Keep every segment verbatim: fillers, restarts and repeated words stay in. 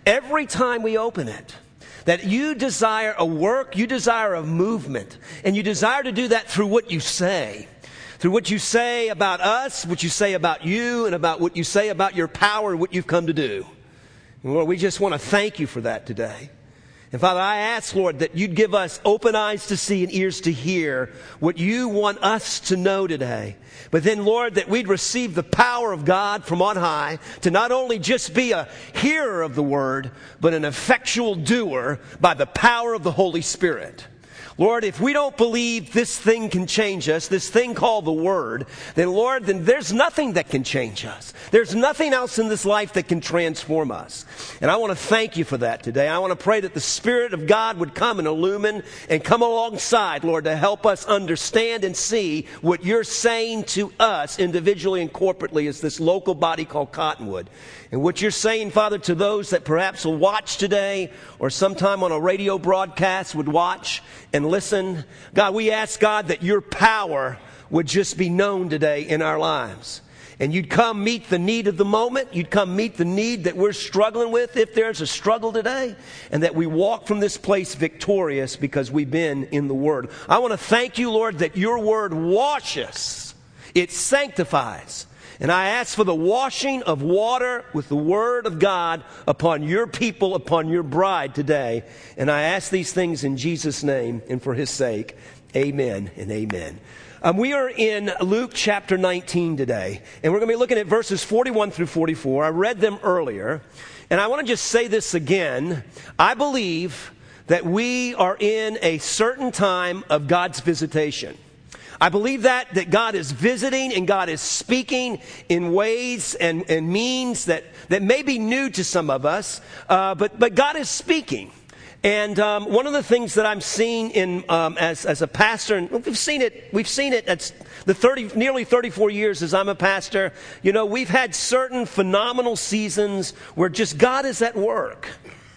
every time we open it, that you desire a work, you desire a movement, and you desire to do that through what you say. Through what you say about us, what you say about you, and about what you say about your power and what you've come to do. And Lord, we just want to thank you for that today. And Father, I ask, Lord, that you'd give us open eyes to see and ears to hear what you want us to know today. But then, Lord, that we'd receive the power of God from on high to not only just be a hearer of the word, but an effectual doer by the power of the Holy Spirit. Lord, if we don't believe this thing can change us, this thing called the Word, then Lord, then there's nothing that can change us. There's nothing else in this life that can transform us. And I want to thank you for that today. I want to pray that the Spirit of God would come and illumine and come alongside, Lord, to help us understand and see what you're saying to us individually and corporately as this local body called Cottonwood. And what you're saying, Father, to those that perhaps will watch today or sometime on a radio broadcast would watch and listen. God, we ask, God, that your power would just be known today in our lives. And you'd come meet the need of the moment. You'd come meet the need that we're struggling with, if there's a struggle today. And that we walk from this place victorious because we've been in the Word. I want to thank you, Lord, that your Word washes. It sanctifies. And I ask for the washing of water with the Word of God upon your people, upon your bride today. And I ask these things in Jesus' name and for his sake. Amen and amen. Um, we are in Luke chapter nineteen today. And we're going to be looking at verses forty-one through forty-four. I read them earlier. And I want to just say this again. I believe that we are in a certain time of God's visitation. I believe that, that God is visiting and God is speaking in ways and, and means that, that may be new to some of us, uh, but, but God is speaking. And um, one of the things that I'm seeing in um, as, as a pastor, and we've seen it, we've seen it at the thirty, nearly thirty-four years as I'm a pastor, you know, we've had certain phenomenal seasons where just God is at work,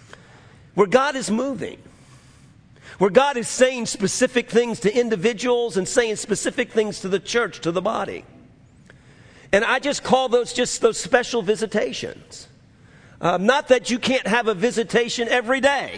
where God is moving. Where God is saying specific things to individuals and saying specific things to the church, to the body. And I just call those just those special visitations. Um, not that you can't have a visitation every day.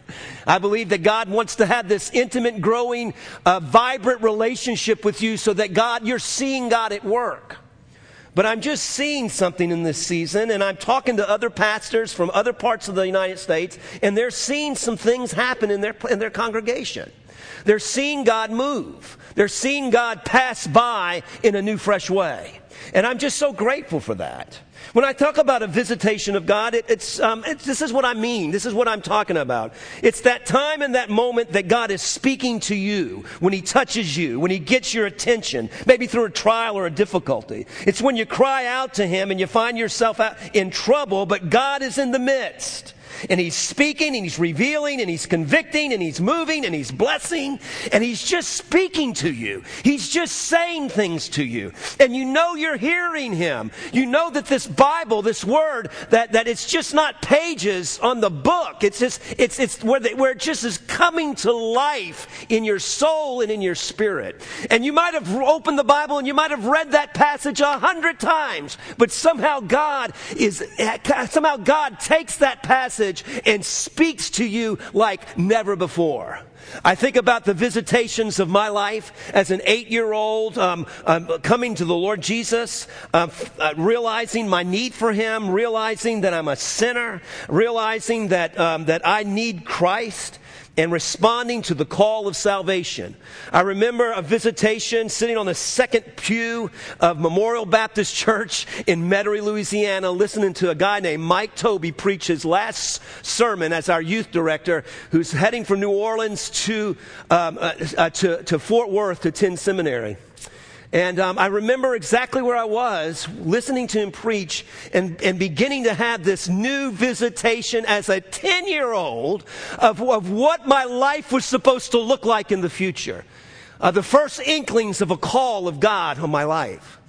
I believe that God wants to have this intimate, growing, uh, vibrant relationship with you so that God, you're seeing God at work. But I'm just seeing something in this season, and I'm talking to other pastors from other parts of the United States, and they're seeing some things happen in their, in their congregation. They're seeing God move. They're seeing God pass by in a new, fresh way. And I'm just so grateful for that. When I talk about a visitation of God, it, it's, um, it's this is what I mean. This is what I'm talking about. It's that time and that moment that God is speaking to you, when he touches you, when he gets your attention, maybe through a trial or a difficulty. It's when you cry out to him and you find yourself out in trouble, but God is in the midst. And he's speaking and he's revealing and he's convicting and he's moving and he's blessing and he's just speaking to you. He's just saying things to you. And you know you're hearing him. You know that this Bible, this word, that, that it's just not pages on the book. It's just, it's, it's where, they, where it just is coming to life in your soul and in your spirit. And you might have opened the Bible and you might have read that passage a hundred times, but somehow God is, somehow God takes that passage and speaks to you like never before. I think about the visitations of my life as an eight-year-old um, um, coming to the Lord Jesus, uh, uh, realizing my need for him, realizing that I'm a sinner, realizing that um, that I need Christ, and responding to the call of salvation. I remember a visitation sitting on the second pew of Memorial Baptist Church in Metairie, Louisiana, listening to a guy named Mike Toby preach his last sermon as our youth director, who's heading from New Orleans to um, uh, uh, to, to Fort Worth to attend seminary. And um, I remember exactly where I was, listening to him preach and, and beginning to have this new visitation as a ten-year-old of, of what my life was supposed to look like in the future. Uh, the first inklings of a call of God on my life.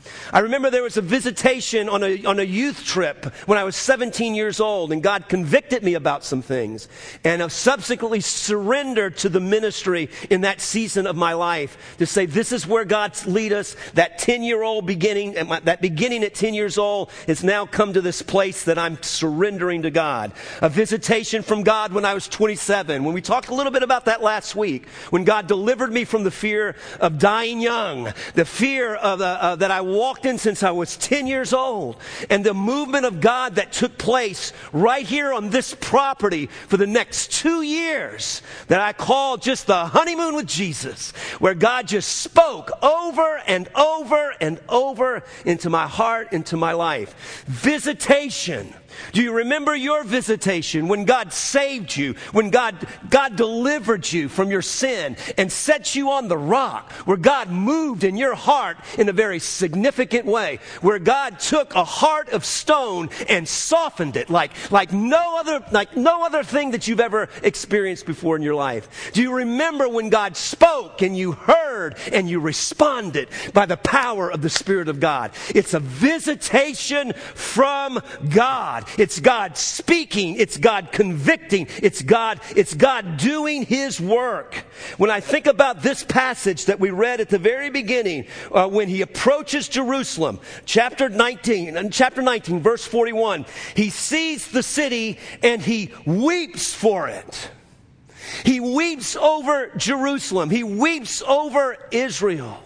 I remember there was a visitation on a, on a youth trip when I was seventeen years old, and God convicted me about some things. And I've subsequently surrendered to the ministry in that season of my life to say, this is where God's lead us. That ten-year-old beginning, that beginning at ten years old has now come to this place that I'm surrendering to God. A visitation from God when I was twenty-seven. When we talked a little bit about that last week, when God delivered me from the fear of dying young, the fear of the, uh, that I walked in since I was ten years old, and the movement of God that took place right here on this property for the next two years that I call just the honeymoon with Jesus, where God just spoke over and over and over into my heart, into my life. Visitation. Do you remember your visitation when God saved you, when God, God delivered you from your sin and set you on the rock, where God moved in your heart in a very significant way, where God took a heart of stone and softened it like, like no other, like no other thing that you've ever experienced before in your life? Do you remember when God spoke and you heard and you responded by the power of the Spirit of God? It's a visitation from God. It's God speaking. It's God convicting. It's God, it's God doing His work. When I think about this passage that we read at the very beginning, uh, when He approaches Jerusalem, chapter nineteen, chapter nineteen, verse forty-one, He sees the city and He weeps for it. He weeps over Jerusalem. He weeps over Israel.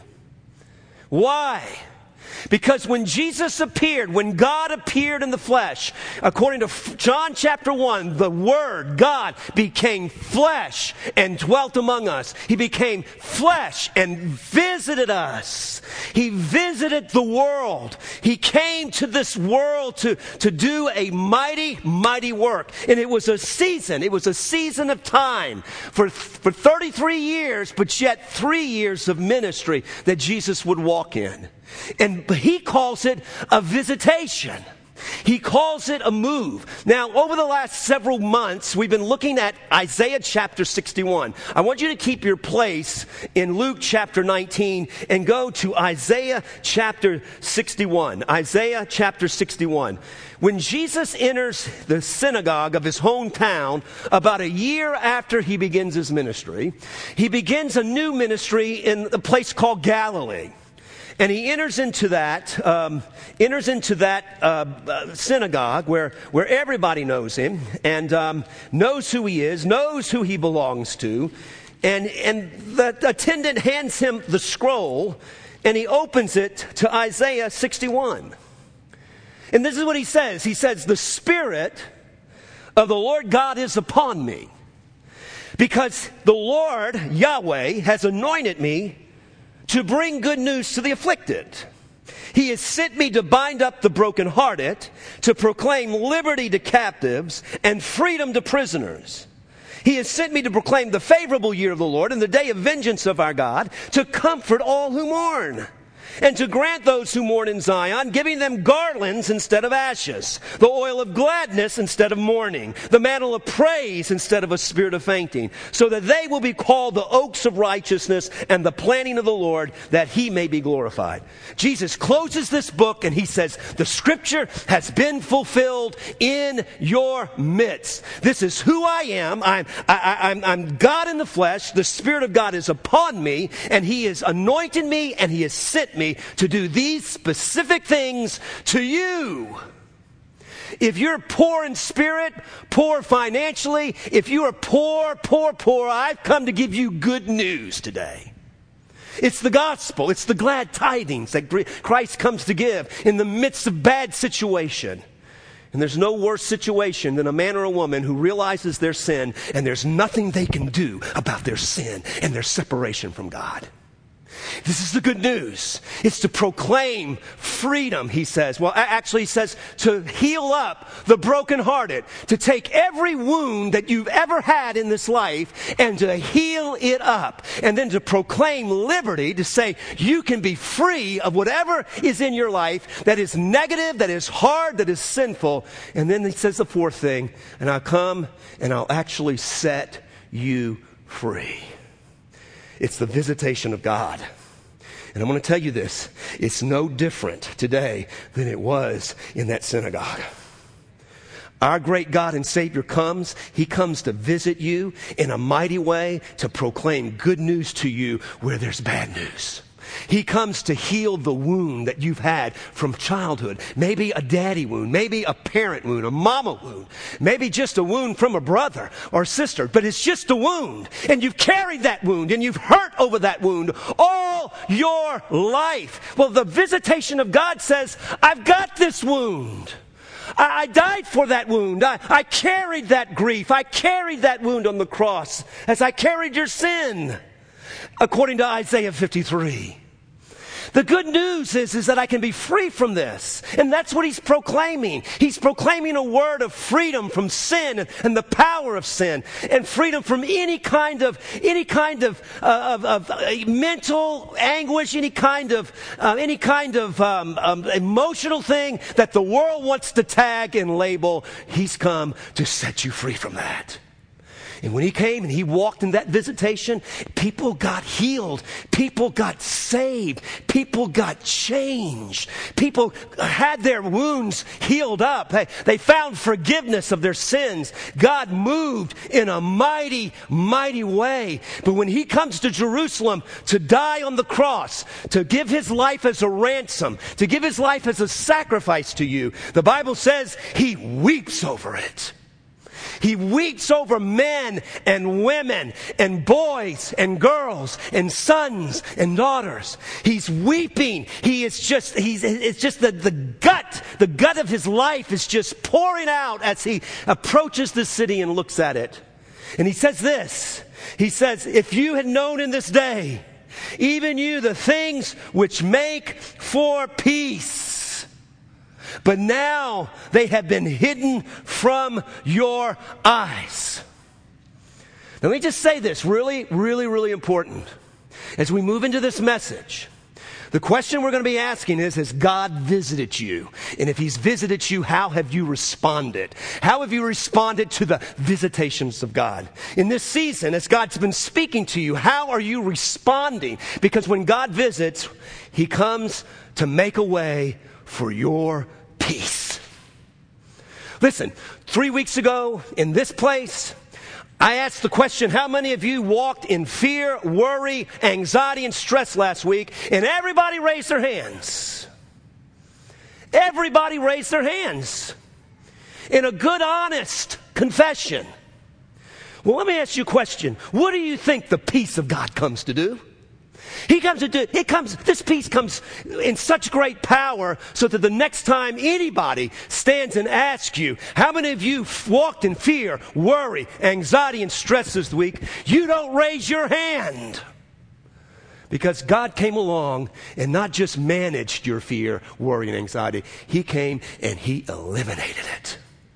Why? Because when Jesus appeared, when God appeared in the flesh, according to John chapter one, the Word, God, became flesh and dwelt among us. He became flesh and visited us. He visited the world. He came to this world to, to do a mighty, mighty work. And it was a season. It was a season of time for, for thirty-three years, but yet three years of ministry that Jesus would walk in. And He calls it a visitation. He calls it a move. Now, over the last several months, we've been looking at Isaiah chapter sixty-one. I want you to keep your place in Luke chapter nineteen and go to Isaiah chapter sixty-one. Isaiah chapter sixty-one. When Jesus enters the synagogue of his hometown about a year after he begins his ministry, he begins a new ministry in a place called Galilee. And he enters into that, um, enters into that uh, uh, synagogue where where everybody knows him and um, knows who he is, knows who he belongs to, and and the attendant hands him the scroll, and he opens it to Isaiah sixty-one. And this is what he says. He says, "The Spirit of the Lord God is upon me, because the Lord Yahweh has anointed me to bring good news to the afflicted. He has sent me to bind up the brokenhearted, to proclaim liberty to captives and freedom to prisoners. He has sent me to proclaim the favorable year of the Lord and the day of vengeance of our God, to comfort all who mourn, and to grant those who mourn in Zion, giving them garlands instead of ashes, the oil of gladness instead of mourning, the mantle of praise instead of a spirit of fainting, so that they will be called the oaks of righteousness and the planting of the Lord, that He may be glorified." Jesus closes this book and He says, the Scripture has been fulfilled in your midst. This is who I am. I'm, I, I, I'm, I'm God in the flesh. The Spirit of God is upon me, and He has anointed me, and He has sent me to do these specific things to you. If you're poor in spirit, poor financially, if you are poor, poor, poor, I've come to give you good news today. It's the gospel. It's the glad tidings that Christ comes to give in the midst of bad situation. And there's no worse situation than a man or a woman who realizes their sin and there's nothing they can do about their sin and their separation from God. This is the good news. It's to proclaim freedom, he says. Well, actually he says to heal up the brokenhearted, to take every wound that you've ever had in this life and to heal it up. And then to proclaim liberty, to say you can be free of whatever is in your life that is negative, that is hard, that is sinful. And then he says the fourth thing, and I'll come and I'll actually set you free. It's the visitation of God. And I'm going to tell you this, it's no different today than it was in that synagogue. Our great God and Savior comes. He comes to visit you in a mighty way, to proclaim good news to you where there's bad news. He comes to heal the wound that you've had from childhood. Maybe a daddy wound, maybe a parent wound, a mama wound, maybe just a wound from a brother or sister, but it's just a wound. And you've carried that wound and you've hurt over that wound all your life. Well, the visitation of God says, I've got this wound. I, I died for that wound. I, I carried that grief. I carried that wound on the cross as I carried your sin, according to Isaiah fifty-three. The good news is, is that I can be free from this. And that's what he's proclaiming. He's proclaiming a word of freedom from sin and, and the power of sin, and freedom from any kind of, any kind of, uh, of, of uh, mental anguish, any kind of, uh, any kind of um, um, emotional thing that the world wants to tag and label. He's come to set you free from that. And when he came and he walked in that visitation, people got healed. People got saved. People got changed. People had their wounds healed up. They, they found forgiveness of their sins. God moved in a mighty, mighty way. But when he comes to Jerusalem to die on the cross, to give his life as a ransom, to give his life as a sacrifice to you, the Bible says he weeps over it. He weeps over men and women and boys and girls and sons and daughters. He's weeping. He is just, he's, it's just the, the gut, the gut of his life is just pouring out as he approaches the city and looks at it. And he says this, he says, if you had known in this day, even you, the things which make for peace, but now they have been hidden from your eyes. Now, let me just say this, really, really, really important. As we move into this message, the question we're going to be asking is, has God visited you? And if he's visited you, how have you responded? How have you responded to the visitations of God? In this season, as God's been speaking to you, how are you responding? Because when God visits, he comes to make a way for your peace. Listen, three weeks ago in this place, I asked the question, how many of you walked in fear, worry, anxiety, and stress last week? And everybody raised their hands. Everybody raised their hands in a good, honest confession. Well, let me ask you a question. What do you think the peace of God comes to do? He comes to do, it comes, this peace comes in such great power so that the next time anybody stands and asks you, how many of you walked in fear, worry, anxiety, and stress this week, you don't raise your hand. Because God came along and not just managed your fear, worry, and anxiety. He came and he eliminated it.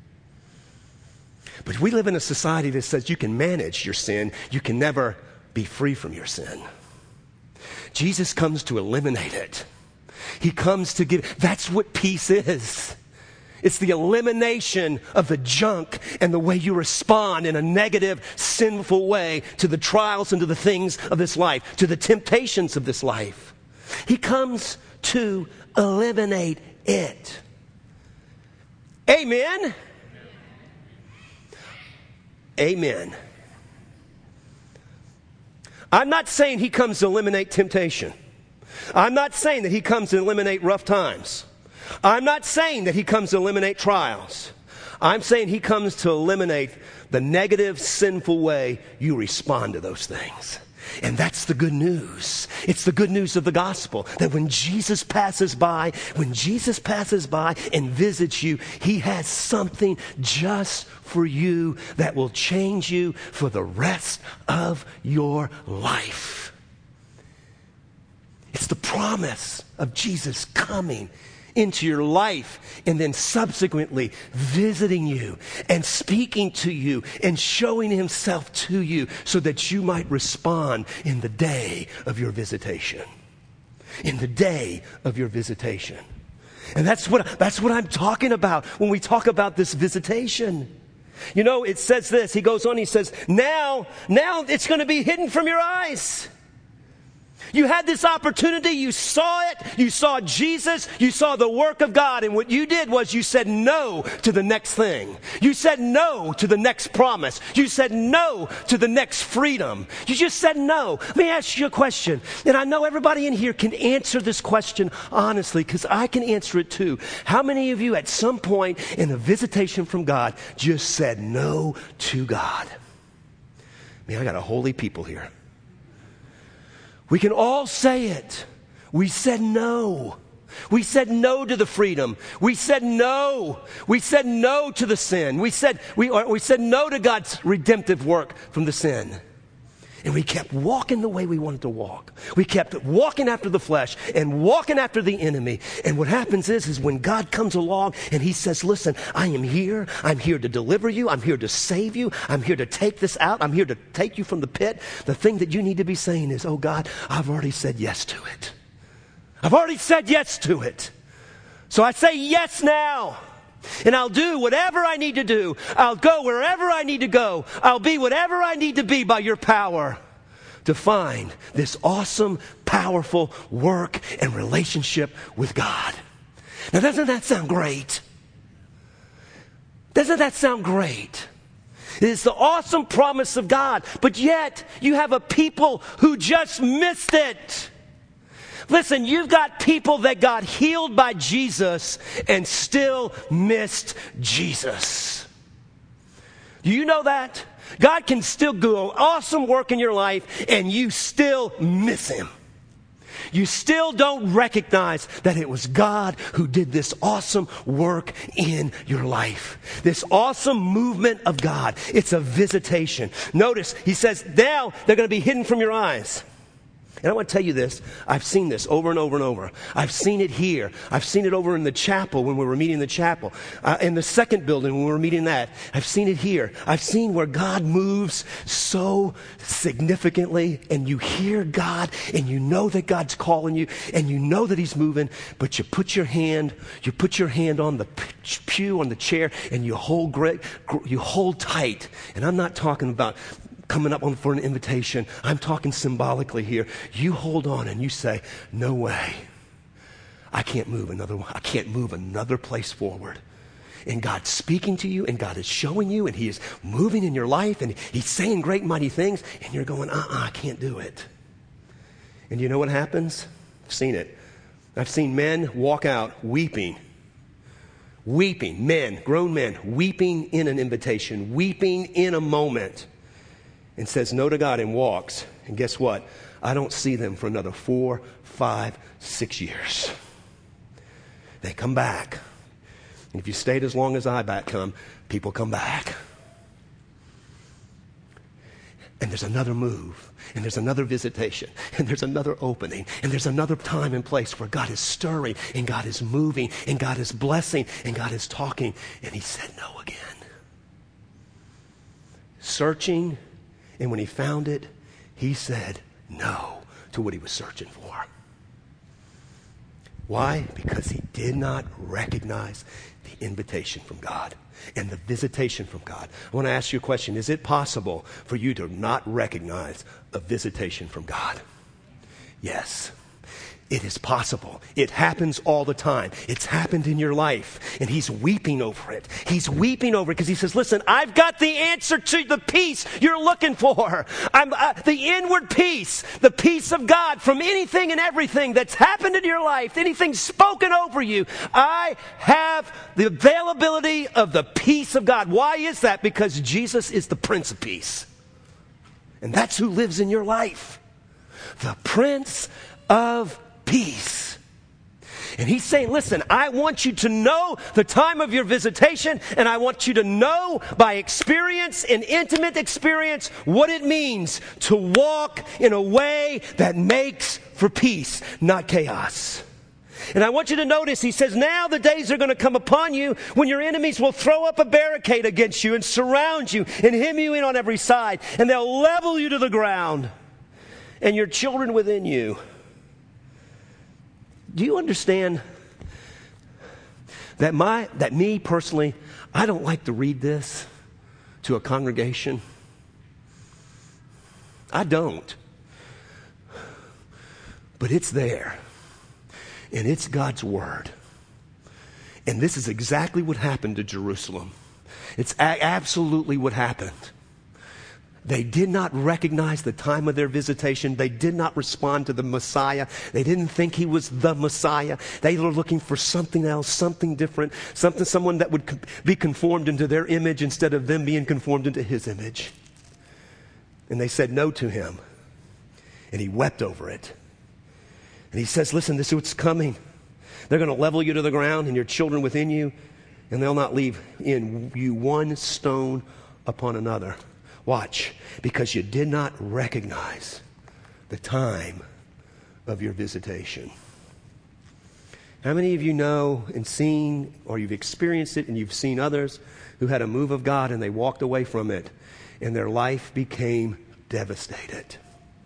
But we live in a society that says you can manage your sin, you can never be free from your sin. Jesus comes to eliminate it. He comes to give, that's what peace is. It's the elimination of the junk and the way you respond in a negative, sinful way to the trials and to the things of this life, to the temptations of this life. He comes to eliminate it. Amen? Amen. I'm not saying he comes to eliminate temptation. I'm not saying that he comes to eliminate rough times. I'm not saying that he comes to eliminate trials. I'm saying he comes to eliminate the negative, sinful way you respond to those things. And that's the good news. It's the good news of the gospel, that when Jesus passes by, when Jesus passes by and visits you, he has something just for you that will change you for the rest of your life. It's the promise of Jesus coming into your life and then subsequently visiting you and speaking to you and showing himself to you so that you might respond in the day of your visitation. In the day of your visitation. And that's what, that's what I'm talking about when we talk about this visitation. You know, it says this, he goes on, he says, now, now it's going to be hidden from your eyes. You had this opportunity, you saw it, you saw Jesus, you saw the work of God, and what you did was you said no to the next thing. You said no to the next promise. You said no to the next freedom. You just said no. Let me ask you a question, and I know everybody in here can answer this question honestly, because I can answer it too. How many of you at some point in a visitation from God just said no to God? Man, I got a holy people here. We can all say it. We said no. We said no to the freedom. We said no. We said no to the sin. We said we, or we said no to God's redemptive work from the sin. And we kept walking the way we wanted to walk. We kept walking after the flesh and walking after the enemy. And what happens is, is when God comes along and he says, listen, I am here. I'm here to deliver you. I'm here to save you. I'm here to take this out. I'm here to take you from the pit. The thing that you need to be saying is, oh God, I've already said yes to it. I've already said yes to it. So I say yes now. And I'll do whatever I need to do. I'll go wherever I need to go. I'll be whatever I need to be by your power to find this awesome, powerful work and relationship with God. Now, doesn't that sound great? Doesn't that sound great? It is the awesome promise of God, but yet you have a people who just missed it. Listen, you've got people that got healed by Jesus and still missed Jesus. Do you know that? God can still do awesome work in your life and you still miss him. You still don't recognize that it was God who did this awesome work in your life. This awesome movement of God. It's a visitation. Notice, he says, now they're going to be hidden from your eyes. And I want to tell you this, I've seen this over and over and over. I've seen it here. I've seen it over in the chapel when we were meeting in the chapel. Uh, in the second building when we were meeting that. I've seen it here. I've seen where God moves so significantly and you hear God and you know that God's calling you and you know that he's moving, but you put your hand, you put your hand on the pew, on the chair, and you hold great, you hold tight. And I'm not talking about coming up on for an invitation. I'm talking symbolically here. You hold on and you say, no way. I can't move another I can't move another place forward. And God's speaking to you and God is showing you and he is moving in your life and he's saying great mighty things and you're going, uh-uh, I can't do it. And you know what happens? I've seen it. I've seen men walk out weeping. Weeping. Men, grown men, weeping in an invitation, weeping in a moment. And says no to God and walks. And guess what? I don't see them for another four, five, six years. They come back. And if you stayed as long as I back come, people come back. And there's another move. And there's another visitation. And there's another opening. And there's another time and place where God is stirring. And God is moving. And God is blessing. And God is talking. And he said no again. Searching. And when he found it, he said no to what he was searching for. Why? Because he did not recognize the invitation from God and the visitation from God. I want to ask you a question. Is it possible for you to not recognize a visitation from God? Yes. It is possible. It happens all the time. It's happened in your life. And he's weeping over it. He's weeping over it because he says, listen, I've got the answer to the peace you're looking for. I'm uh, the inward peace, the peace of God from anything and everything that's happened in your life, anything spoken over you. I have the availability of the peace of God. Why is that? Because Jesus is the Prince of Peace. And that's who lives in your life. The Prince of Peace. And he's saying, listen, I want you to know the time of your visitation, and I want you to know by experience and intimate experience what it means to walk in a way that makes for peace, not chaos. And I want you to notice, he says, now the days are going to come upon you when your enemies will throw up a barricade against you and surround you and hem you in on every side, and they'll level you to the ground, and your children within you. Do you understand that my that me personally, I don't like to read this to a congregation? I don't. But it's there. And it's God's word. And this is exactly what happened to Jerusalem. It's a- absolutely what happened. They did not recognize the time of their visitation. They did not respond to the Messiah. They didn't think he was the Messiah. They were looking for something else, something different, something, someone that would be conformed into their image instead of them being conformed into his image. And they said no to him. And he wept over it. And he says, listen, this is what's coming. They're going to level you to the ground and your children within you, and they'll not leave in you one stone upon another. Watch, because you did not recognize the time of your visitation. How many of you know and seen, or you've experienced it and you've seen others who had a move of God and they walked away from it and their life became devastated?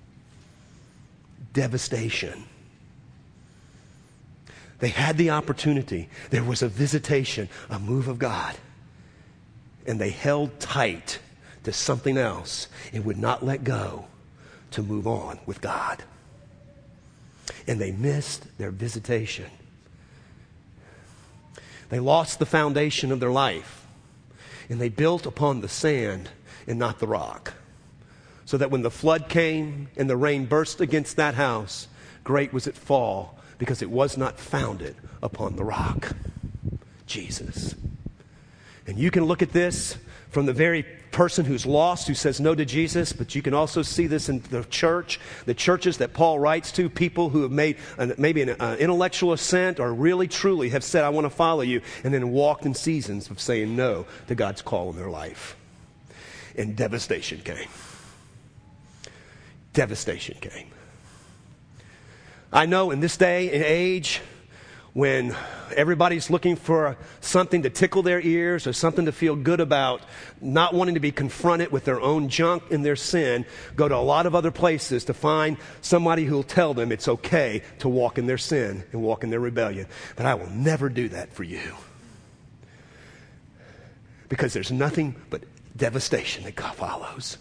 Devastation. They had the opportunity. There was a visitation, a move of God. And they held tight to something else and would not let go to move on with God. And they missed their visitation. They lost the foundation of their life. And they built upon the sand and not the rock. So that when the flood came and the rain burst against that house, great was its fall, because it was not founded upon the rock, Jesus. And you can look at this from the very person who's lost, who says no to Jesus, but you can also see this in the church, the churches that Paul writes to, people who have made an, maybe an uh, intellectual assent or really truly have said, I want to follow you, and then walked in seasons of saying no to God's call in their life. And devastation came. Devastation came. I know in this day and age, when everybody's looking for something to tickle their ears or something to feel good about, not wanting to be confronted with their own junk and their sin, go to a lot of other places to find somebody who will tell them it's okay to walk in their sin and walk in their rebellion. But I will never do that for you. Because there's nothing but devastation that God follows.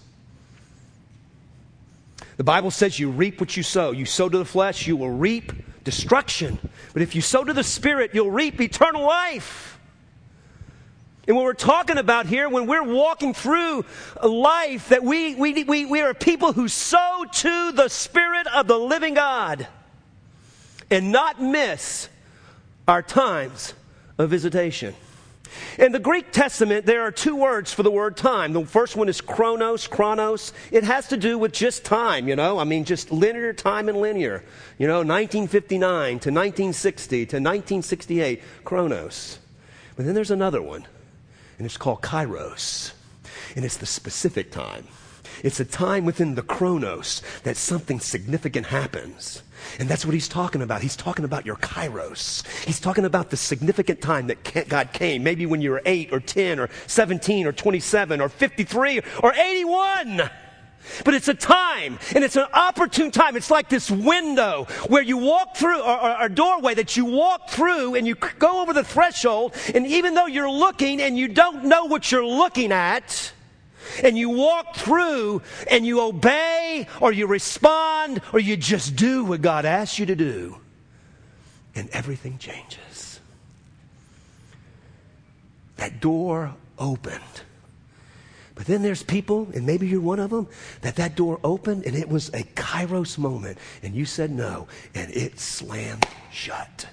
The Bible says you reap what you sow. You sow to the flesh, you will reap destruction. But if you sow to the Spirit, you'll reap eternal life. And what we're talking about here, when we're walking through life, that we, we, we, we are people who sow to the Spirit of the living God and not miss our times of visitation. In the Greek Testament, there are two words for the word time. The first one is chronos, chronos. It has to do with just time, you know. I mean, just linear time and linear. You know, nineteen fifty-nine to nineteen sixty to nineteen sixty-eight, chronos. But then there's another one, and it's called kairos. And it's the specific time. It's a time within the chronos that something significant happens. And that's what he's talking about. He's talking about your kairos. He's talking about the significant time that God came. Maybe when you were eight or ten or seventeen or twenty-seven or fifty-three or eighty-one. But it's a time, and it's an opportune time. It's like this window where you walk through, or, or a doorway that you walk through, and you go over the threshold, and even though you're looking and you don't know what you're looking at, and you walk through and you obey or you respond or you just do what God asks you to do, and everything changes. That door opened. But then there's people, and maybe you're one of them, that that door opened and it was a kairos moment and you said no and it slammed shut.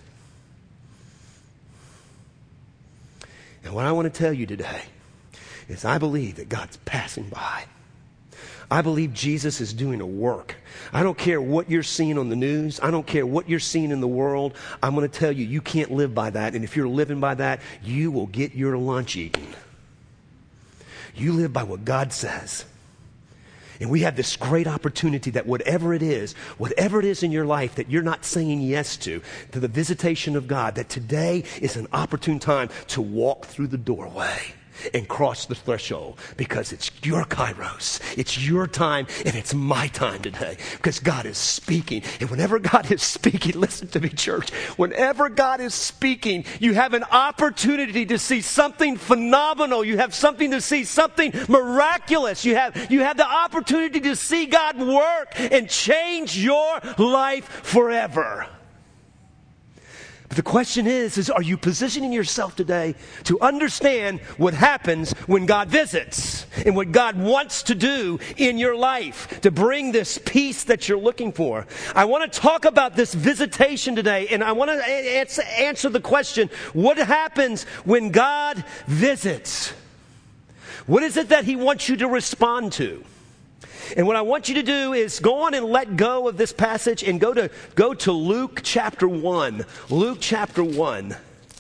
And what I want to tell you today is I believe that God's passing by. I believe Jesus is doing a work. I don't care what you're seeing on the news. I don't care what you're seeing in the world. I'm going to tell you, you can't live by that. And if you're living by that, you will get your lunch eaten. You live by what God says. And we have this great opportunity that whatever it is, whatever it is in your life that you're not saying yes to, to the visitation of God, that today is an opportune time to walk through the doorway and cross the threshold, because it's your kairos, it's your time, and it's my time today, because God is speaking. And whenever God is speaking, listen to me, church, whenever God is speaking, you have an opportunity to see something phenomenal. You have something to see, something miraculous. You have, you have the opportunity to see God work and change your life forever. But the question is, is are you positioning yourself today to understand what happens when God visits and what God wants to do in your life to bring this peace that you're looking for? I want to talk about this visitation today, and I want to answer, answer the question, what happens when God visits? What is it that he wants you to respond to? And what I want you to do is go on and let go of this passage and go to, go to Luke chapter one. Luke chapter one.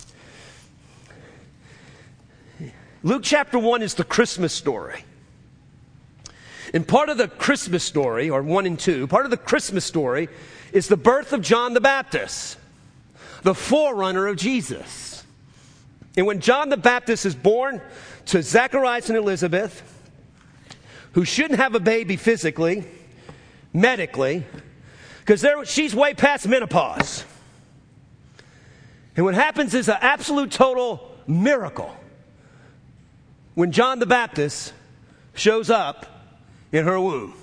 Luke chapter one is the Christmas story. And part of the Christmas story, or one and two, part of the Christmas story is the birth of John the Baptist, the forerunner of Jesus. And when John the Baptist is born to Zacharias and Elizabeth, who shouldn't have a baby physically, medically, because she's way past menopause. And what happens is an absolute total miracle when John the Baptist shows up in her womb.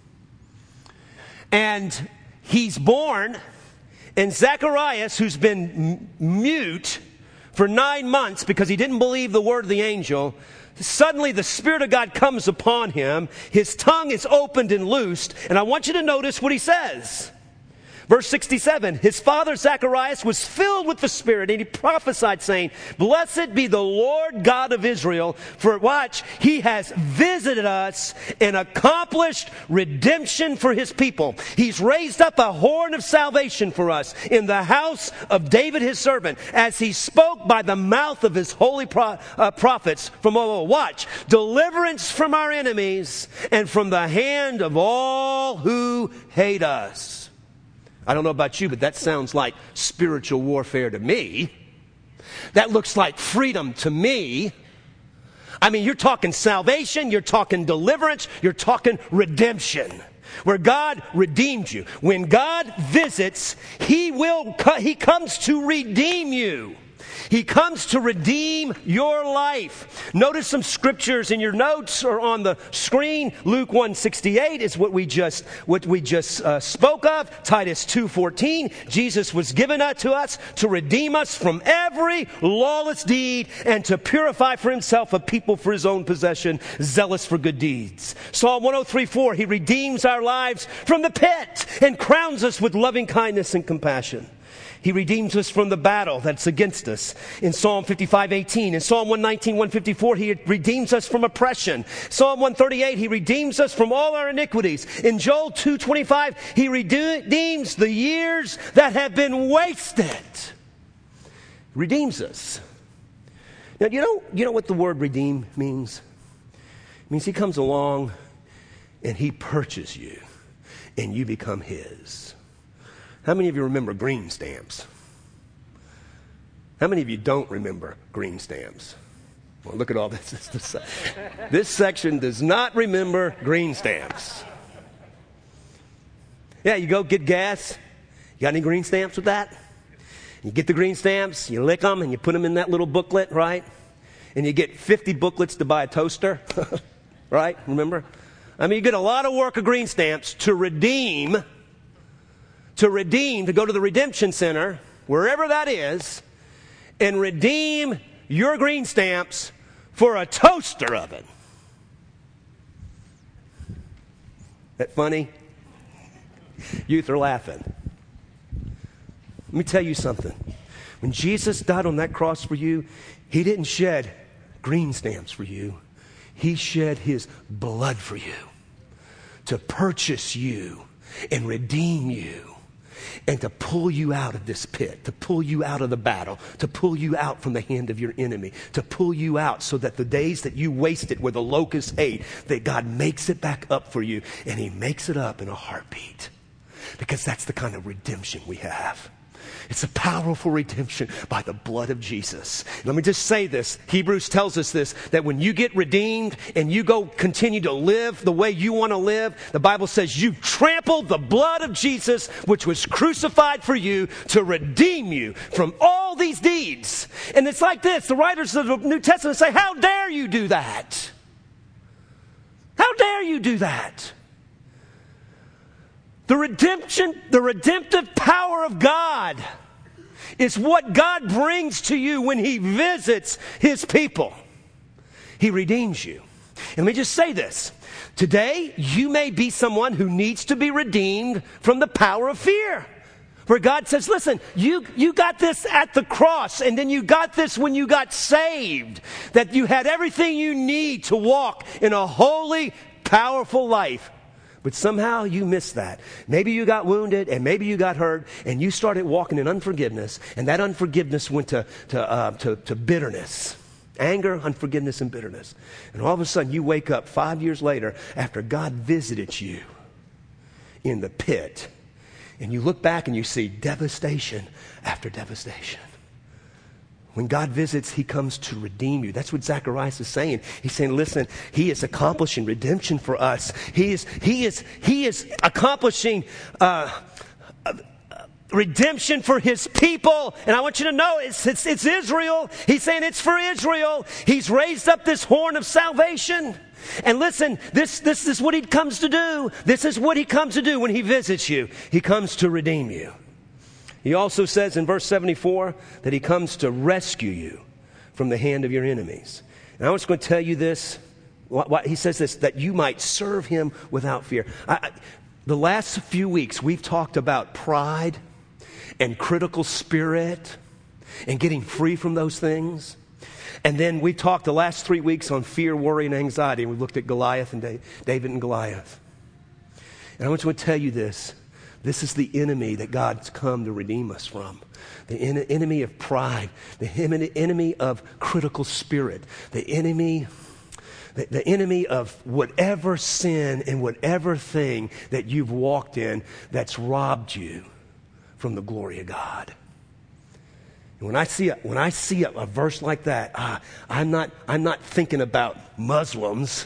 And he's born, and Zacharias, who's been mute for nine months because he didn't believe the word of the angel, suddenly the Spirit of God comes upon him. His tongue is opened and loosed. And I want you to notice what he says. Verse sixty-seven, his father Zacharias was filled with the Spirit, and he prophesied, saying, "Blessed be the Lord God of Israel, for watch, he has visited us and accomplished redemption for his people. He's raised up a horn of salvation for us in the house of David his servant, as he spoke by the mouth of his holy pro- uh, prophets from old. Watch, deliverance from our enemies and from the hand of all who hate us." I don't know about you, but that sounds like spiritual warfare to me. That looks like freedom to me. I mean, you're talking salvation, you're talking deliverance, you're talking redemption, where God redeemed you. When God visits, He will, He comes to redeem you. He comes to redeem your life. Notice some scriptures in your notes or on the screen. Luke one sixty-eight is what we just what we just uh, spoke of. Titus two fourteen. Jesus was given to us to redeem us from every lawless deed and to purify for himself a people for his own possession, zealous for good deeds. Psalm one oh three four. He redeems our lives from the pit and crowns us with loving kindness and compassion. He redeems us from the battle that's against us. In Psalm fifty-five eighteen, in Psalm one nineteen one fifty-four, He redeems us from oppression. Psalm one thirty-eight, He redeems us from all our iniquities. In Joel two twenty-five, He redeems the years that have been wasted. Redeems us. Now, you know, you know what the word redeem means? It means He comes along and He purchases you and you become His. How many of you remember green stamps? How many of you don't remember green stamps? Well, look at all this. This, this section does not remember green stamps. Yeah, you go get gas. You got any green stamps with that? You get the green stamps, you lick them, and you put them in that little booklet, right? And you get fifty booklets to buy a toaster, right? Remember? I mean, you get a lot of work of green stamps to redeem To redeem, to go to the redemption center, wherever that is, and redeem your green stamps for a toaster oven. That funny? Youth are laughing. Let me tell you something. When Jesus died on that cross for you, He didn't shed green stamps for you. He shed His blood for you to purchase you and redeem you. And to pull you out of this pit, to pull you out of the battle, to pull you out from the hand of your enemy, to pull you out so that the days that you wasted where the locusts ate, that God makes it back up for you, and He makes it up in a heartbeat. Because that's the kind of redemption we have. It's a powerful redemption by the blood of Jesus. Let me just say this. Hebrews tells us this, that when you get redeemed and you go continue to live the way you want to live, the Bible says you've trampled the blood of Jesus, which was crucified for you to redeem you from all these deeds. And it's like this. The writers of the New Testament say, how dare you do that? How dare you do that? The redemption, the redemptive power of God is what God brings to you when He visits His people. He redeems you. And let me just say this. Today, you may be someone who needs to be redeemed from the power of fear. Where God says, listen, you, you got this at the cross, and then you got this when you got saved. That you had everything you need to walk in a holy, powerful life. But somehow you missed that. Maybe you got wounded and maybe you got hurt and you started walking in unforgiveness, and that unforgiveness went to, to, uh, to, to bitterness. Anger, unforgiveness, and bitterness. And all of a sudden you wake up five years later after God visited you in the pit, and you look back and you see devastation after devastation. When God visits, He comes to redeem you. That's what Zacharias is saying. He's saying, listen, He is accomplishing redemption for us. He is, he is, he is accomplishing uh, uh, redemption for His people. And I want you to know, it's, it's, it's Israel. He's saying it's for Israel. He's raised up this horn of salvation. And listen, this, this is what He comes to do. This is what He comes to do when He visits you. He comes to redeem you. He also says in verse seventy-four that He comes to rescue you from the hand of your enemies. And I was going to tell you this. He says this, that you might serve Him without fear. I, I, the last few weeks, we've talked about pride and critical spirit and getting free from those things. And then we talked the last three weeks on fear, worry, and anxiety. And we looked at Goliath and David and Goliath. And I want to tell you this. This is the enemy that God's come to redeem us from. The en- enemy of pride. The en- enemy of critical spirit. The enemy, the, the enemy of whatever sin and whatever thing that you've walked in that's robbed you from the glory of God. And when I see a, when I see a, a verse like that, ah, I'm not I'm not thinking about Muslims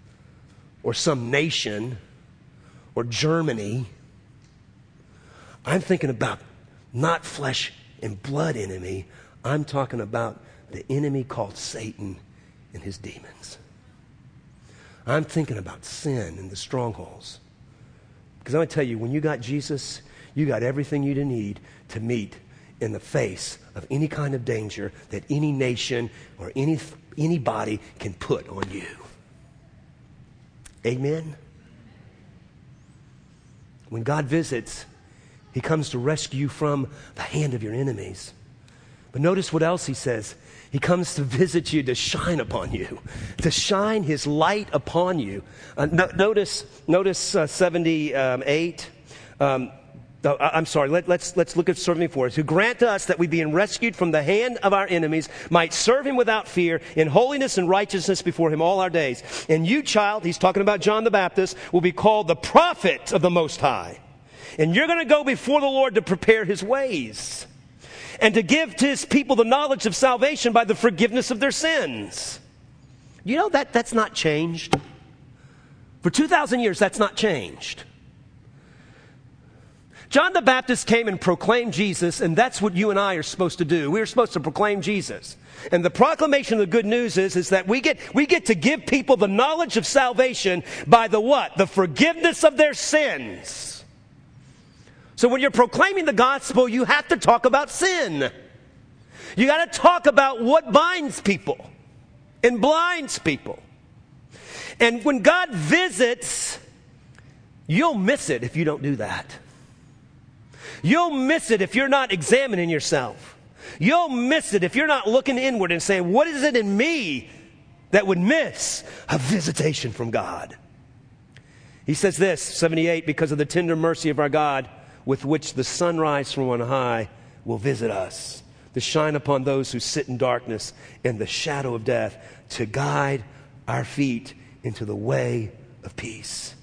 or some nation or Germany. I'm thinking about not flesh and blood enemy. I'm talking about the enemy called Satan and his demons. I'm thinking about sin and the strongholds. Because I'm going to tell you, when you got Jesus, you got everything you need to meet in the face of any kind of danger that any nation or any anybody can put on you. Amen? When God visits, He comes to rescue you from the hand of your enemies. But notice what else He says. He comes to visit you, to shine upon you, to shine His light upon you. Uh, no, notice notice uh, seventy-eight. Um, oh, I'm sorry, let, let's, let's look at seventy-four. To grant us that we, being rescued from the hand of our enemies, might serve Him without fear, in holiness and righteousness before Him all our days. And you, child, He's talking about John the Baptist, will be called the prophet of the Most High. And you're going to go before the Lord to prepare His ways and to give to His people the knowledge of salvation by the forgiveness of their sins. You know that that's not changed. For two thousand years, that's not changed. John the Baptist came and proclaimed Jesus, and that's what you and I are supposed to do. We're supposed to proclaim Jesus. And the proclamation of the good news is, is that we get, we get to give people the knowledge of salvation by the what? The forgiveness of their sins. So when you're proclaiming the gospel, you have to talk about sin. You got to talk about what binds people and blinds people. And when God visits, you'll miss it if you don't do that. You'll miss it if you're not examining yourself. You'll miss it if you're not looking inward and saying, what is it in me that would miss a visitation from God? He says this, seventy-eight, because of the tender mercy of our God, with which the sunrise from on high will visit us, to shine upon those who sit in darkness and the shadow of death, to guide our feet into the way of peace.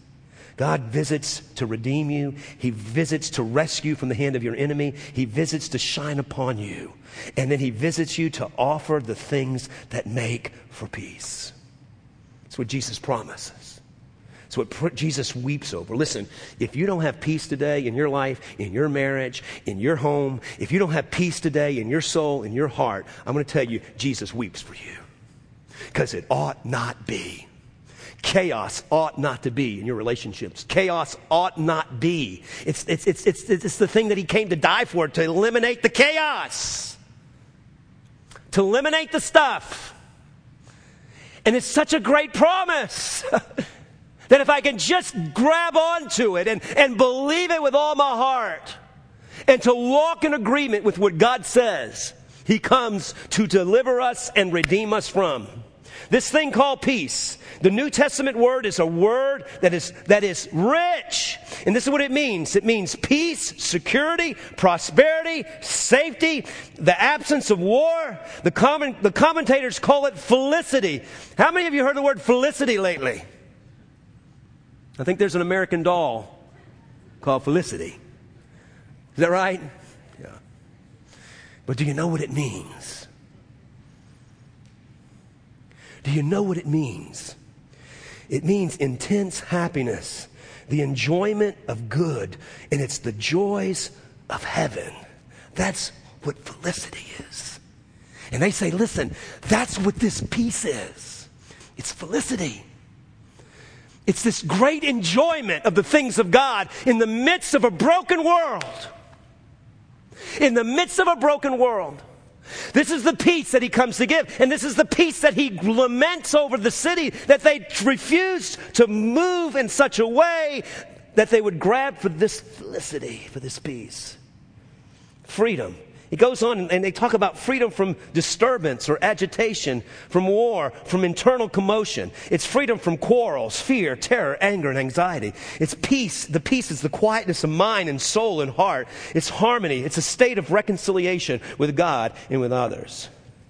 God visits to redeem you. He visits to rescue from the hand of your enemy. He visits to shine upon you. And then he visits you to offer the things that make for peace. That's what Jesus promises. It's what Jesus weeps over. Listen, if you don't have peace today in your life, in your marriage, in your home, if you don't have peace today in your soul, in your heart, I'm going to tell you, Jesus weeps for you. Because it ought not be. Chaos ought not to be in your relationships. Chaos ought not be. It's, it's, it's, it's, it's the thing that he came to die for, to eliminate the chaos. To eliminate the stuff. And it's such a great promise. That if I can just grab onto it and, and believe it with all my heart and to walk in agreement with what God says, he comes to deliver us and redeem us from. This thing called peace. The New Testament word is a word that is, that is rich. And this is what it means. It means peace, security, prosperity, safety, the absence of war. The, comment, the commentators call it felicity. How many of you heard the word felicity lately? I think there's an American doll called Felicity. Is that right? Yeah. But do you know what it means? Do you know what it means? It means intense happiness, the enjoyment of good, and it's the joys of heaven. That's what felicity is. And they say, listen, that's what this peace is. It's felicity. It's this great enjoyment of the things of God in the midst of a broken world. In the midst of a broken world. This is the peace that he comes to give. And this is the peace that he laments over the city, that they refused to move in such a way that they would grab for this felicity, for this peace. Freedom. He goes on and they talk about freedom from disturbance or agitation, from war, from internal commotion. It's freedom from quarrels, fear, terror, anger, and anxiety. It's peace. The peace is the quietness of mind and soul and heart. It's harmony. It's a state of reconciliation with God and with others.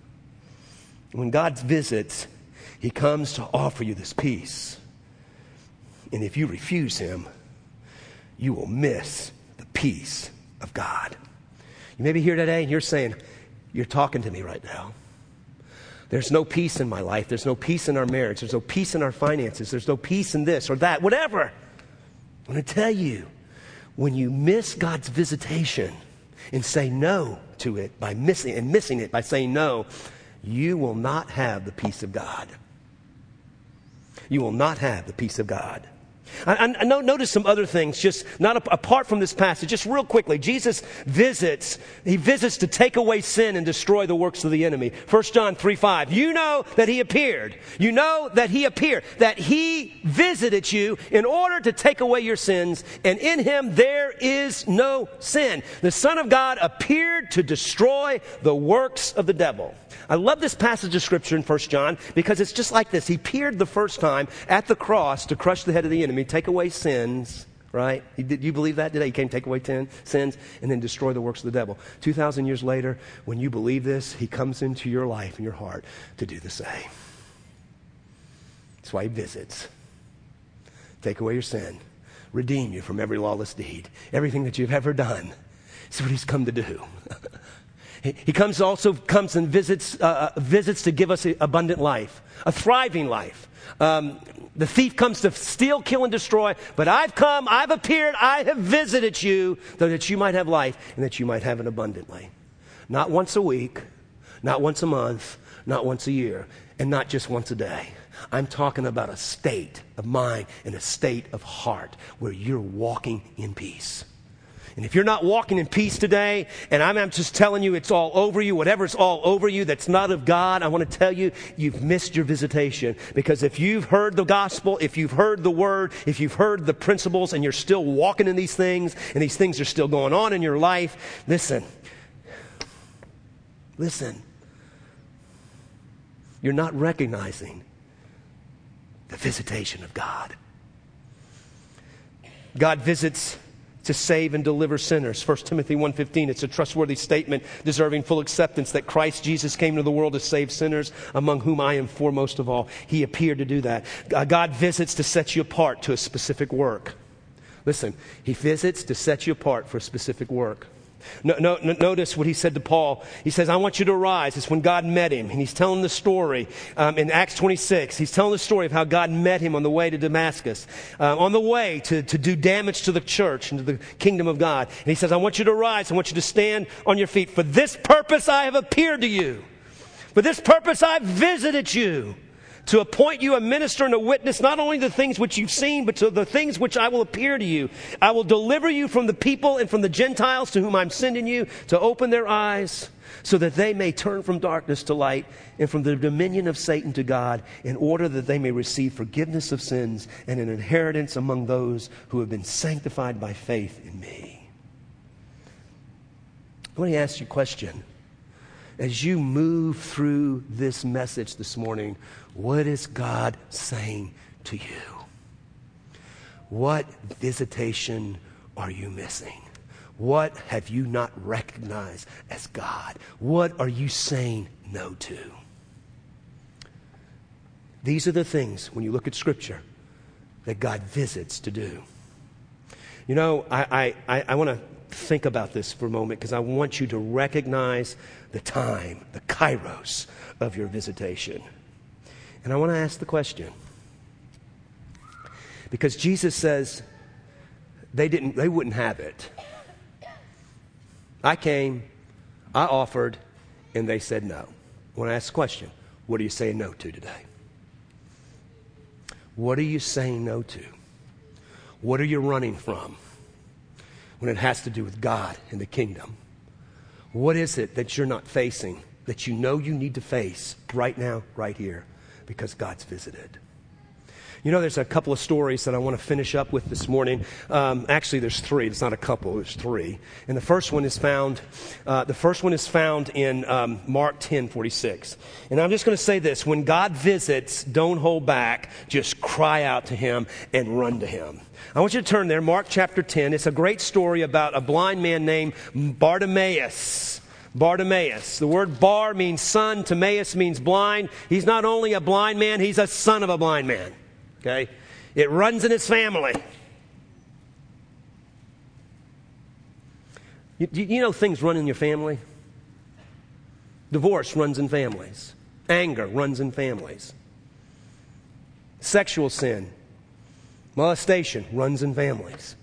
When God visits, he comes to offer you this peace. And if you refuse him, you will miss the peace of God. You may be here today and you're saying, you're talking to me right now. There's no peace in my life. There's no peace in our marriage. There's no peace in our finances. There's no peace in this or that, whatever. I want to tell you, when you miss God's visitation and say no to it by missing and missing it by saying no, you will not have the peace of God. You will not have the peace of God. I, I notice some other things, just not a, apart from this passage, just real quickly. Jesus visits, he visits to take away sin and destroy the works of the enemy. First John three five. You know that he appeared. You know that he appeared, that he visited you in order to take away your sins, and in him there is no sin. The Son of God appeared to destroy the works of the devil. I love this passage of Scripture in First John because it's just like this. He appeared the first time at the cross to crush the head of the enemy, take away sins, right? Did you believe that today? He came to take away ten sins and then destroy the works of the devil. two thousand years later, when you believe this, he comes into your life and your heart to do the same. That's why he visits. Take away your sin. Redeem you from every lawless deed. Everything that you've ever done. That's what he's come to do. He comes also comes and visits uh, visits to give us an abundant life, a thriving life. Um, the thief comes to steal, kill, and destroy. But I've come, I've appeared, I have visited you, so that you might have life and that you might have it abundantly. Not once a week, not once a month, not once a year, and not just once a day. I'm talking about a state of mind and a state of heart where you're walking in peace. And if you're not walking in peace today, and I'm, I'm just telling you it's all over you, whatever's all over you that's not of God, I want to tell you, you've missed your visitation. Because if you've heard the gospel, if you've heard the word, if you've heard the principles, and you're still walking in these things, and these things are still going on in your life, listen. Listen. You're not recognizing the visitation of God. God visits to save and deliver sinners. First Timothy one fifteen, it's a trustworthy statement deserving full acceptance that Christ Jesus came into the world to save sinners, among whom I am foremost of all. He appeared to do that. God visits to set you apart to a specific work. Listen, he visits to set you apart for a specific work. No, no, no, notice what he said to Paul. He says, I want you to rise. It's when God met him. And he's telling the story um, in Acts twenty-six. He's telling the story of how God met him on the way to Damascus, uh, on the way to, to do damage to the church and to the kingdom of God. And he says, I want you to rise. I want you to stand on your feet. For this purpose I have appeared to you. For this purpose I have visited you, to appoint you a minister and a witness, not only to the things which you've seen, but to the things which I will appear to you. I will deliver you from the people and from the Gentiles to whom I'm sending you, to open their eyes, so that they may turn from darkness to light and from the dominion of Satan to God, in order that they may receive forgiveness of sins and an inheritance among those who have been sanctified by faith in me. Let me ask you a question. As you move through this message this morning, what is God saying to you? What visitation are you missing? What have you not recognized as God? What are you saying no to? These are the things, when you look at Scripture, that God visits to do. You know, I, I, I want to think about this for a moment, because I want you to recognize the time, the kairos of your visitation. And I want to ask the question, because Jesus says they didn't, they wouldn't have it. I came, I offered, and they said no. I want to ask the question, what are you saying no to today? What are you saying no to? What are you running from when it has to do with God and the kingdom? What is it that you're not facing, that you know you need to face right now, right here, because God's visited? You know, there's a couple of stories that I want to finish up with this morning. Um, actually, there's three. It's not a couple. There's three. And the first one is found. Uh, the first one is found in um, Mark ten forty-six. And I'm just going to say this: when God visits, don't hold back. Just cry out to Him and run to Him. I want you to turn there. Mark chapter ten. It's a great story about a blind man named Bartimaeus. Bartimaeus. The word bar means son. Timaeus means blind. He's not only a blind man, he's a son of a blind man. Okay? It runs in his family. You, you know things run in your family? Divorce runs in families. Anger runs in families. Sexual sin, molestation runs in families.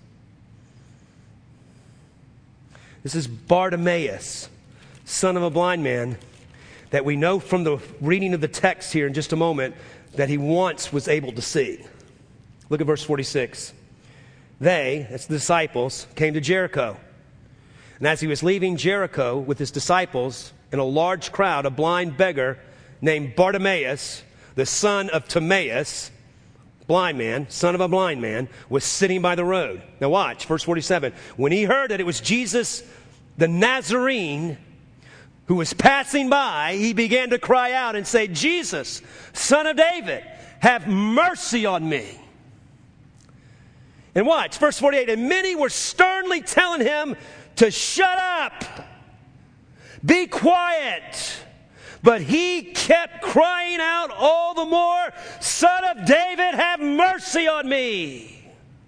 This is Bartimaeus, son of a blind man, that we know from the reading of the text here in just a moment that he once was able to see. Look at verse forty-six. They, that's the disciples, came to Jericho. And as he was leaving Jericho with his disciples and a large crowd, a blind beggar named Bartimaeus, the son of Timaeus, blind man, son of a blind man, was sitting by the road. Now watch, verse forty-seven. When he heard that it was Jesus the Nazarene who was passing by, he began to cry out and say, Jesus, Son of David, have mercy on me. And watch, verse forty-eight. And many were sternly telling him to shut up, be quiet. But he kept crying out all the more, Son of David, have mercy on me.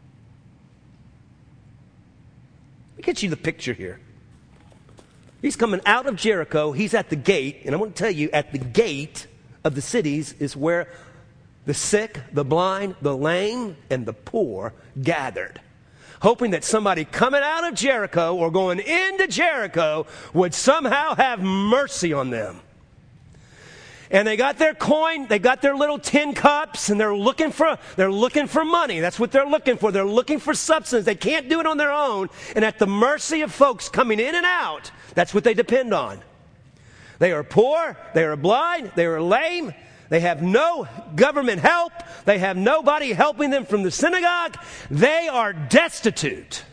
Let me get you the picture here. He's coming out of Jericho. He's at the gate. And I want to tell you, at the gate of the cities is where the sick, the blind, the lame, and the poor gathered, hoping that somebody coming out of Jericho or going into Jericho would somehow have mercy on them. And they got their coin, they got their little tin cups, and they're looking for they're looking for money. That's what they're looking for. They're looking for substance. They can't do it on their own. And at the mercy of folks coming in and out, that's what they depend on. They are poor, they are blind, they are lame, they have no government help, they have nobody helping them from the synagogue. They are destitute.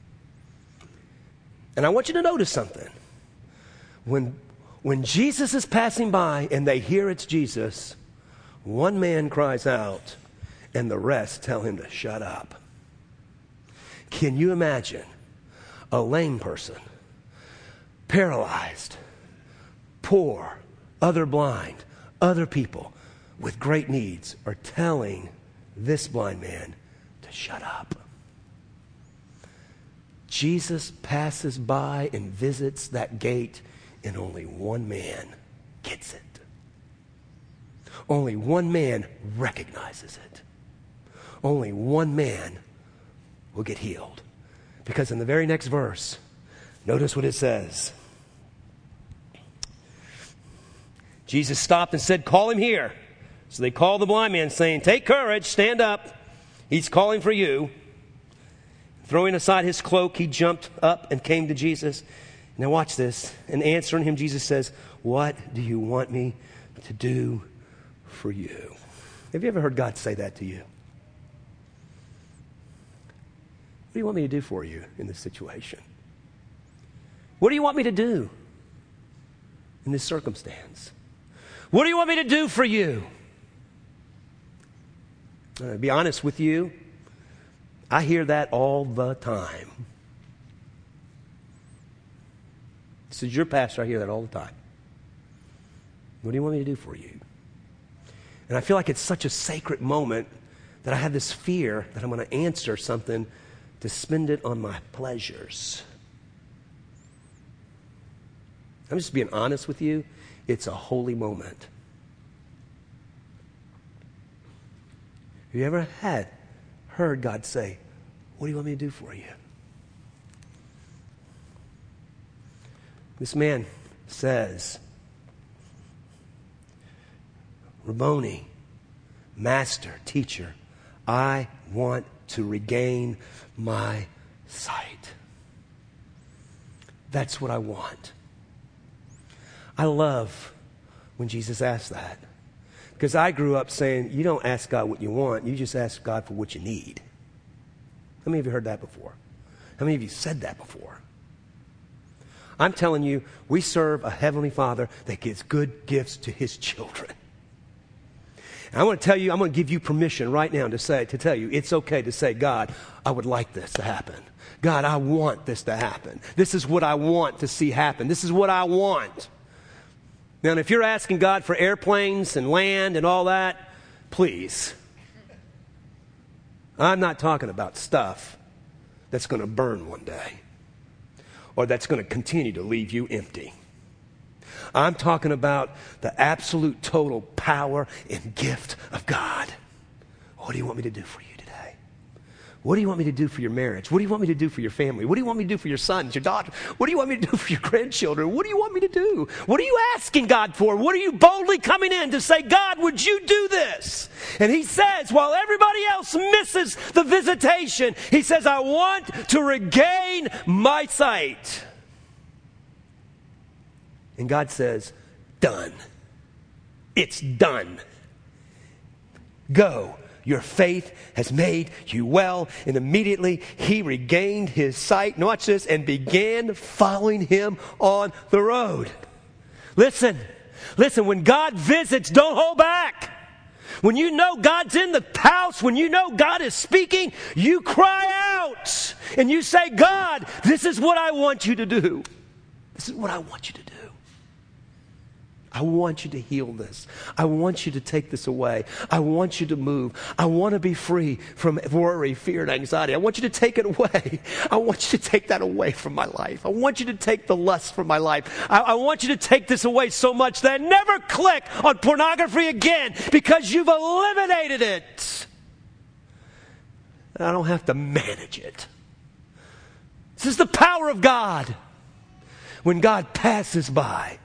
And I want you to notice something. When When Jesus is passing by and they hear it's Jesus, one man cries out and the rest tell him to shut up. Can you imagine a lame person, paralyzed, poor, other blind, other people with great needs are telling this blind man to shut up? Jesus passes by and visits that gate, and only one man gets it. Only one man recognizes it. Only one man will get healed. Because in the very next verse, notice what it says. Jesus stopped and said, "Call him here." So they called the blind man, saying, "Take courage, stand up. He's calling for you." Throwing aside his cloak, he jumped up and came to Jesus. Now watch this. And answering him, Jesus says, "What do you want me to do for you?" Have you ever heard God say that to you? What do you want me to do for you in this situation? What do you want me to do in this circumstance? What do you want me to do for you? Uh, to be honest with you, I hear that all the time. This is your pastor. I hear that all the time. What do you want me to do for you? And I feel like it's such a sacred moment that I have this fear that I'm going to answer something to spend it on my pleasures. I'm just being honest with you. It's a holy moment. Have you ever had, heard God say, "What do you want me to do for you?" This man says, "Rabboni, master, teacher, I want to regain my sight." That's what I want. I love when Jesus asked that. Because I grew up saying, you don't ask God what you want, you just ask God for what you need. How many of you heard that before? How many of you said that before? I'm telling you, we serve a heavenly Father that gives good gifts to his children. And I want to tell you, I'm going to give you permission right now to say, to tell you, it's okay to say, "God, I would like this to happen. God, I want this to happen. This is what I want to see happen. This is what I want." Now, if you're asking God for airplanes and land and all that, please. I'm not talking about stuff that's going to burn one day or that's going to continue to leave you empty. I'm talking about the absolute total power and gift of God. What do you want me to do for you today? What do you want me to do for your marriage? What do you want me to do for your family? What do you want me to do for your sons, your daughters? What do you want me to do for your grandchildren? What do you want me to do? What are you asking God for? What are you boldly coming in to say, "God, would you do this?" And he says, while everybody else misses the visitation, he says, "I want to regain my sight." And God says, "Done. It's done. Go. Your faith has made you well." And immediately he regained his sight. And watch this. And began following him on the road. Listen. Listen. When God visits, don't hold back. When you know God's in the house, when you know God is speaking, you cry out. And you say, "God, this is what I want you to do. This is what I want you to do. I want you to heal this. I want you to take this away. I want you to move. I want to be free from worry, fear, and anxiety. I want you to take it away. I want you to take that away from my life. I want you to take the lust from my life. I, I want you to take this away so much that I never click on pornography again because you've eliminated it. And I don't have to manage it. This is the power of God. When God passes by,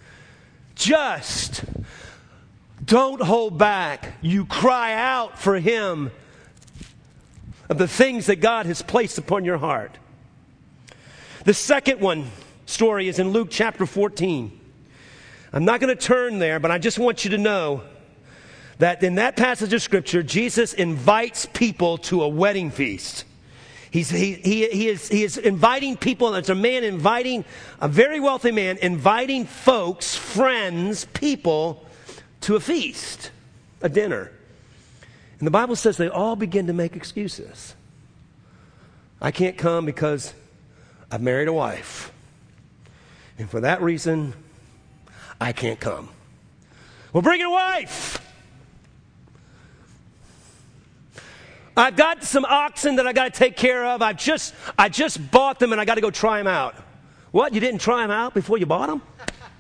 just don't hold back. You cry out for him of the things that God has placed upon your heart. The second one story is in Luke chapter fourteen. I'm not going to turn there, but I just want you to know that in that passage of Scripture, Jesus invites people to a wedding feast. He's, he, he, he, is, he is inviting people. It's a man inviting, a very wealthy man, inviting folks, friends, people to a feast, a dinner. And the Bible says they all begin to make excuses. I can't come because I've married a wife. And for that reason, I can't come. Well, bring your wife. I've got some oxen that I got to take care of. I've just, I just bought them and I got to go try them out. What? You didn't try them out before you bought them?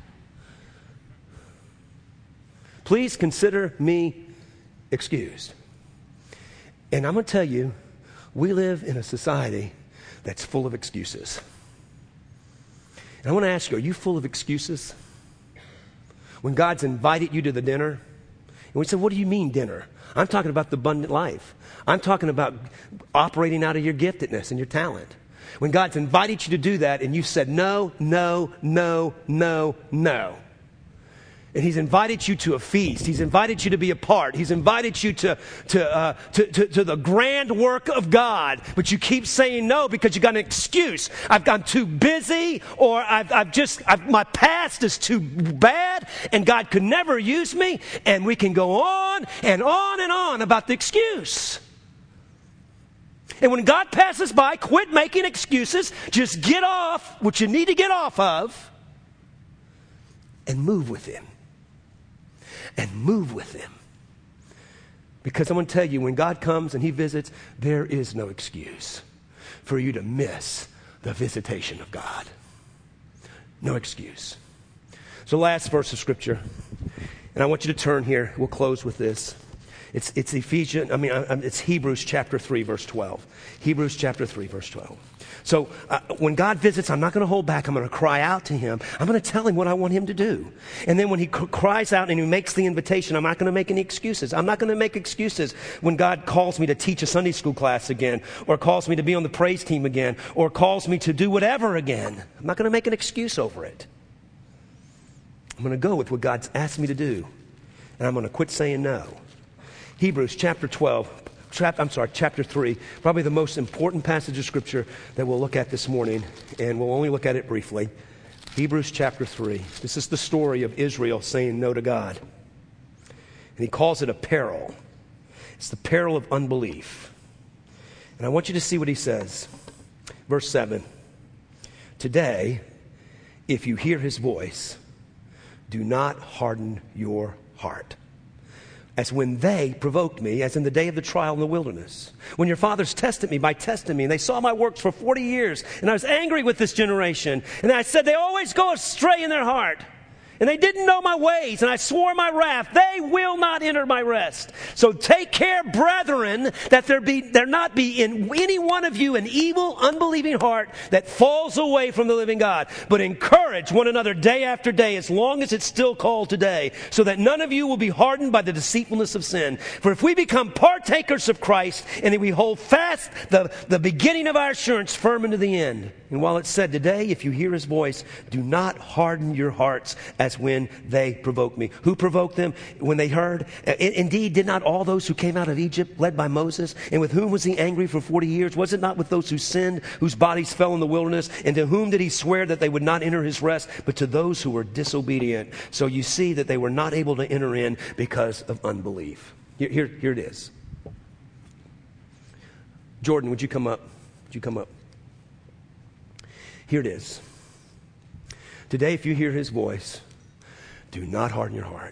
Please consider me excused. And I'm going to tell you, we live in a society that's full of excuses. And I want to ask you, are you full of excuses? When God's invited you to the dinner, and we say, what do you mean dinner? I'm talking about the abundant life. I'm talking about operating out of your giftedness and your talent. When God's invited you to do that and you said no, no, no, no, no. And He's invited you to a feast. He's invited you to be a part. He's invited you to, to, uh, to, to, to the grand work of God. But you keep saying no because you got an excuse. I've gone too busy, or I've, I've just, I've, my past is too bad, and God could never use me. And we can go on and on and on about the excuse. And when God passes by, quit making excuses. Just get off what you need to get off of and move with Him. And move with Him. Because I'm going to tell you, when God comes and He visits, there is no excuse for you to miss the visitation of God. No excuse. So last verse of Scripture, and I want you to turn here. We'll close with this. It's, it's Ephesians, I mean, it's Hebrews chapter three, verse twelve. Hebrews chapter three, verse twelve. So uh, when God visits, I'm not going to hold back. I'm going to cry out to Him. I'm going to tell Him what I want Him to do. And then when He c- cries out and He makes the invitation, I'm not going to make any excuses. I'm not going to make excuses when God calls me to teach a Sunday school class again, or calls me to be on the praise team again, or calls me to do whatever again. I'm not going to make an excuse over it. I'm going to go with what God's asked me to do. And I'm going to quit saying no. Hebrews chapter twelve, chap, I'm sorry, chapter three, probably the most important passage of Scripture that we'll look at this morning, and we'll only look at it briefly. Hebrews chapter three. This is the story of Israel saying no to God. And he calls it a peril. It's the peril of unbelief. And I want you to see what he says. Verse seven. Today, if you hear his voice, do not harden your heart, as when they provoked me, as in the day of the trial in the wilderness. When your fathers tested me by testing me, and they saw my works for forty years, and I was angry with this generation. And I said, they always go astray in their heart, and they didn't know my ways, and I swore my wrath, they will not enter my rest. So take care, brethren, that there be there not be in any one of you an evil, unbelieving heart that falls away from the living God. But encourage one another day after day, as long as it's still called today, so that none of you will be hardened by the deceitfulness of sin. For if we become partakers of Christ, and if we hold fast the, the beginning of our assurance firm into the end. And while it's said today, if you hear his voice, do not harden your hearts as when they provoked me. Who provoked them? When they heard? Indeed, did not all those who came out of Egypt, led by Moses? And with whom was he angry for forty years? Was it not with those who sinned, whose bodies fell in the wilderness? And to whom did he swear that they would not enter his rest? But to those who were disobedient. So you see that they were not able to enter in because of unbelief. Here, here, here it is. Jordan, would you come up? Would you come up? Here it is. Today, if you hear his voice, do not harden your heart.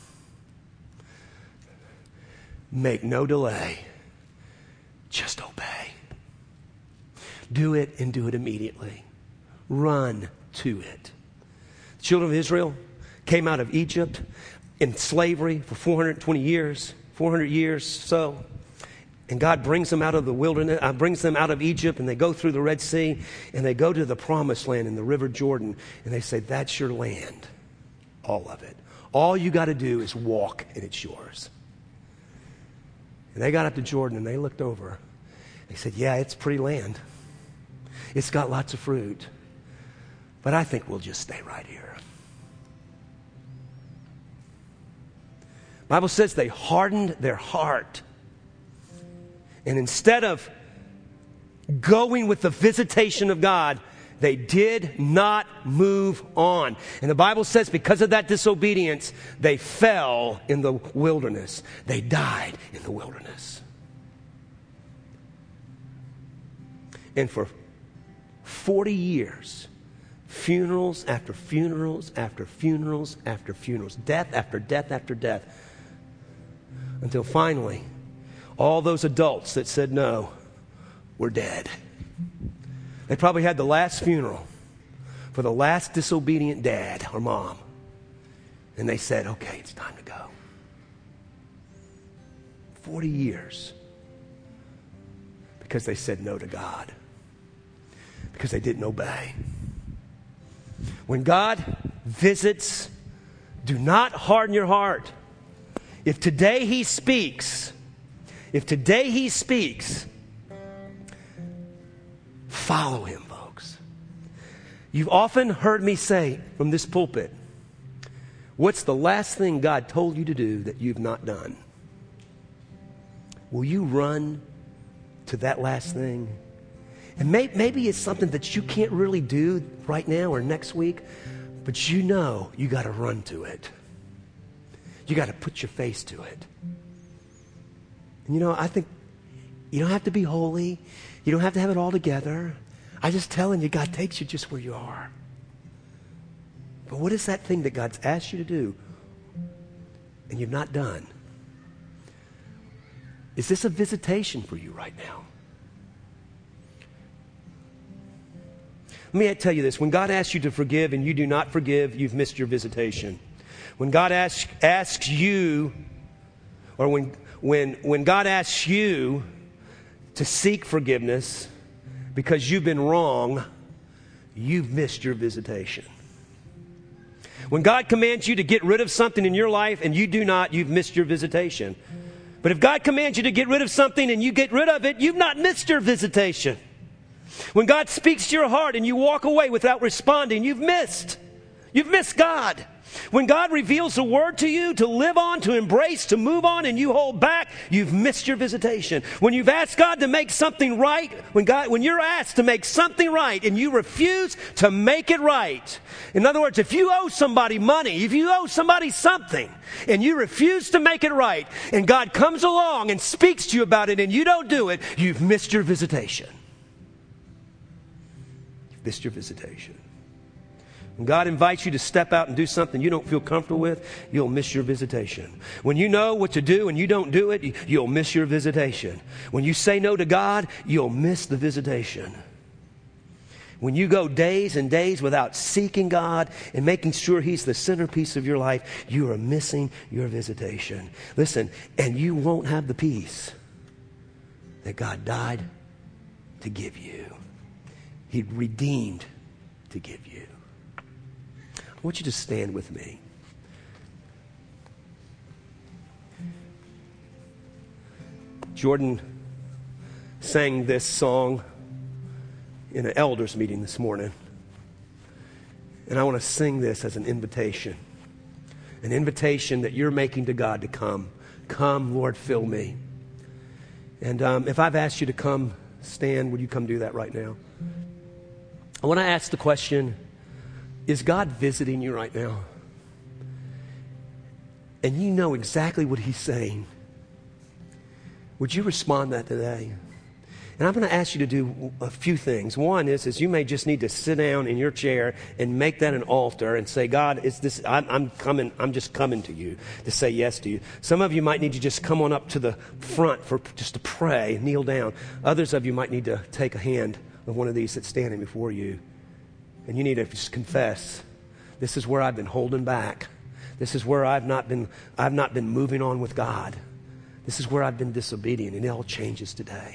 Make no delay. Just obey. Do it and do it immediately. Run to it. The children of Israel came out of Egypt in slavery for four hundred twenty years, four hundred years so. And God brings them out of the wilderness, uh, brings them out of Egypt, and they go through the Red Sea, and they go to the promised land in the River Jordan, and they say, that's your land, all of it. All you got to do is walk, and it's yours. And they got up to Jordan, and they looked over. They said, yeah, it's pretty land. It's got lots of fruit, but I think we'll just stay right here. The Bible says they hardened their heart. And instead of going with the visitation of God, they did not move on. And the Bible says because of that disobedience, they fell in the wilderness. They died in the wilderness. And for forty years, funerals after funerals after funerals after funerals, death after death after death, until finally, all those adults that said no were dead. They probably had the last funeral for the last disobedient dad or mom. And they said, okay, it's time to go. forty years. Because they said no to God. Because they didn't obey. When God visits, do not harden your heart. If today He speaks, if today He speaks, follow Him, folks. You've often heard me say from this pulpit, what's the last thing God told you to do that you've not done? Will you run to that last thing? And may, maybe it's something that you can't really do right now or next week, but you know you got to run to it. You got to put your face to it. And you know, I think you don't have to be holy. You don't have to have it all together. I'm just telling you, God takes you just where you are. But what is that thing that God's asked you to do and you've not done? Is this a visitation for you right now? Let me tell you this. When God asks you to forgive and you do not forgive, you've missed your visitation. When God asks, asks you, or when, when, when God asks you to seek forgiveness because you've been wrong, you've missed your visitation. When God commands you to get rid of something in your life and you do not, you've missed your visitation. But if God commands you to get rid of something and you get rid of it, you've not missed your visitation. When God speaks to your heart and you walk away without responding, you've missed. You've missed God. When God reveals a word to you to live on, to embrace, to move on, and you hold back, you've missed your visitation. When you've asked God to make something right, when God, when you're asked to make something right and you refuse to make it right. In other words, if you owe somebody money, if you owe somebody something, and you refuse to make it right, and God comes along and speaks to you about it and you don't do it, you've missed your visitation. You've missed your visitation. When God invites you to step out and do something you don't feel comfortable with, you'll miss your visitation. When you know what to do and you don't do it, you'll miss your visitation. When you say no to God, you'll miss the visitation. When you go days and days without seeking God and making sure He's the centerpiece of your life, you are missing your visitation. Listen, and you won't have the peace that God died to give you. He redeemed to give you. I want you to stand with me. Jordan sang this song in an elders meeting this morning. And I want to sing this as an invitation. An invitation that you're making to God to come. Come, Lord, fill me. And um, if I've asked you to come stand, would you come do that right now? I want to ask the question, is God visiting you right now? And you know exactly what He's saying. Would you respond that today? And I'm going to ask you to do a few things. One is, is you may just need to sit down in your chair and make that an altar and say, God, is this? I'm, I'm coming. I'm just coming to you to say yes to you. Some of you might need to just come on up to the front for just to pray, kneel down. Others of you might need to take a hand of one of these that's standing before you. And you need to just confess, this is where I've been holding back. This is where I've not been, I've not been moving on with God. This is where I've been disobedient, and it all changes today.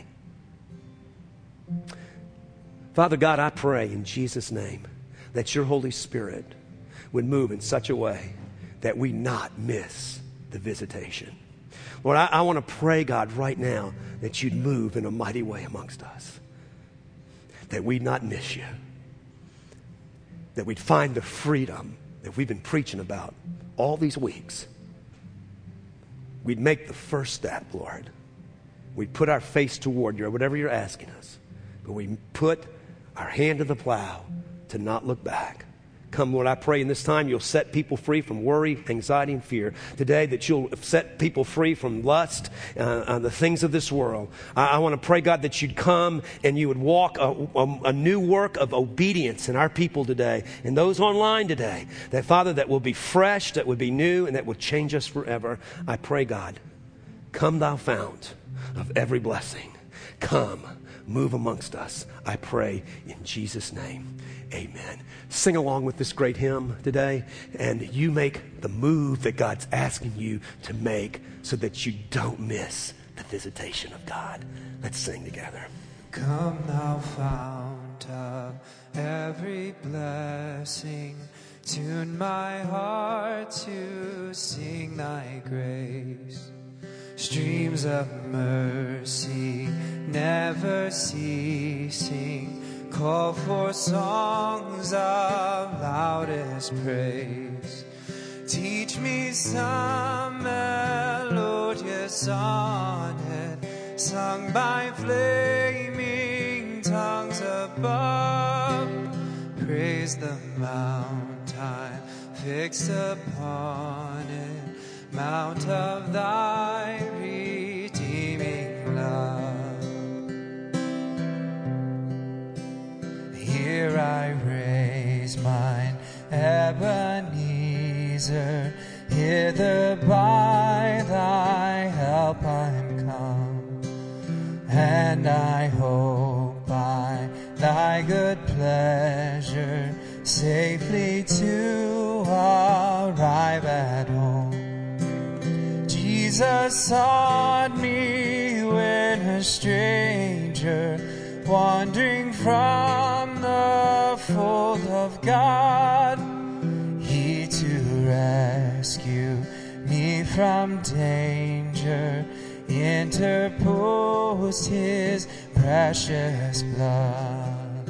Father God, I pray in Jesus' name that your Holy Spirit would move in such a way that we not miss the visitation. Lord, I, I want to pray, God, right now that you'd move in a mighty way amongst us, that we'd not miss you, that we'd find the freedom that we've been preaching about all these weeks. We'd make the first step, Lord. We'd put our face toward you, or whatever you're asking us. But we put our hand to the plow to not look back, Come, Lord, I pray in this time you'll set people free from worry, anxiety, and fear. Today that you'll set people free from lust, uh, uh, the things of this world. I, I want to pray, God, that you'd come and you would walk a, a, a new work of obedience in our people today and those online today. That, Father, that will be fresh, that would be new, and that will change us forever. I pray, God, come thou fount of every blessing. Come, move amongst us. I pray in Jesus' name. Amen. Sing along with this great hymn today, and you make the move that God's asking you to make so that you don't miss the visitation of God. Let's sing together. Come thou fount of every blessing, tune my heart to sing thy grace. Streams of mercy never ceasing, call for songs of loudest praise. Teach me some melodious sonnet sung by flaming tongues above. Praise the mount I'm fixed upon it, mount of thy redeeming love. Here I raise mine Ebenezer, hither by thy help I'm come, and I hope by thy good pleasure safely to arrive at home. Jesus sought me when a stranger, wandering from the fold of God, he to rescue me from danger interposed his precious blood.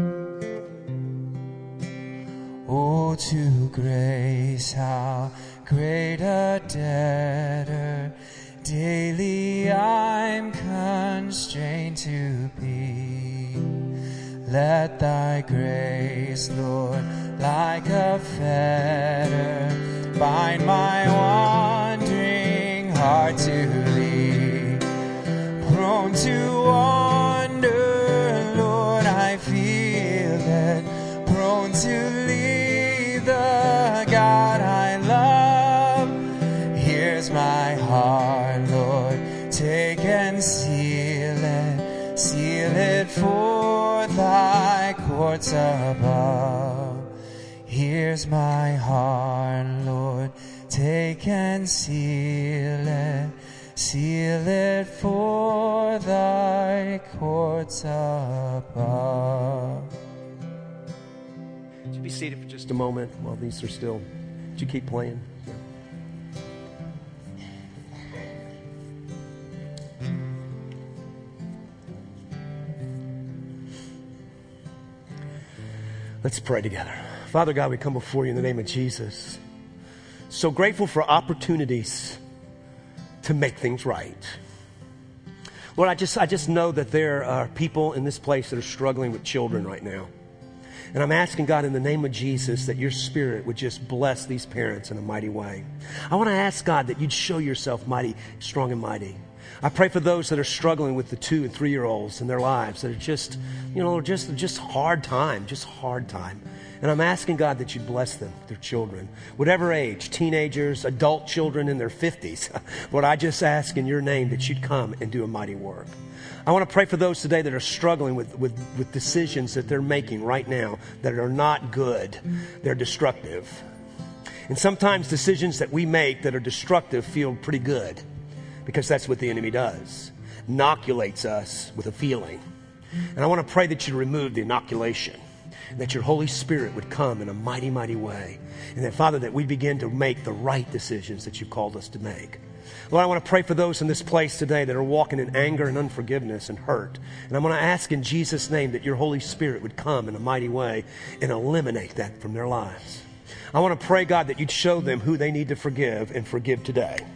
Oh, to grace how great a debtor daily I'm constrained to be. Let thy grace, Lord, like a fetter, bind my wandering heart to thee. Prone to wander, Lord, I feel it, prone to leave the God I love. Here's my heart, Lord, take and seal it, seal it for thy courts above. Here's my heart, Lord, take and seal it, seal it for thy courts above. Would you be seated for just a moment while these are still? Would you keep playing? Yeah. Let's pray together. Father God, we come before you in the name of Jesus. So grateful for opportunities to make things right. Lord, I just, I just know that there are people in this place that are struggling with children right now. And I'm asking God in the name of Jesus that your Spirit would just bless these parents in a mighty way. I want to ask God that you'd show yourself mighty, strong and mighty. I pray for those that are struggling with the two and three year olds in their lives that are just, you know, just, just hard time, just hard time. And I'm asking God that you'd bless them, their children, whatever age, teenagers, adult children in their fifties. Lord, I just ask in your name that you'd come and do a mighty work. I want to pray for those today that are struggling with, with, with decisions that they're making right now that are not good. They're destructive. And sometimes decisions that we make that are destructive feel pretty good, because that's what the enemy does. Inoculates us with a feeling. And I want to pray that you remove the inoculation, that your Holy Spirit would come in a mighty, mighty way. And that, Father, that we begin to make the right decisions that you've called us to make. Lord, I want to pray for those in this place today that are walking in anger and unforgiveness and hurt. And I'm going to ask in Jesus' name that your Holy Spirit would come in a mighty way and eliminate that from their lives. I want to pray, God, that you'd show them who they need to forgive and forgive today.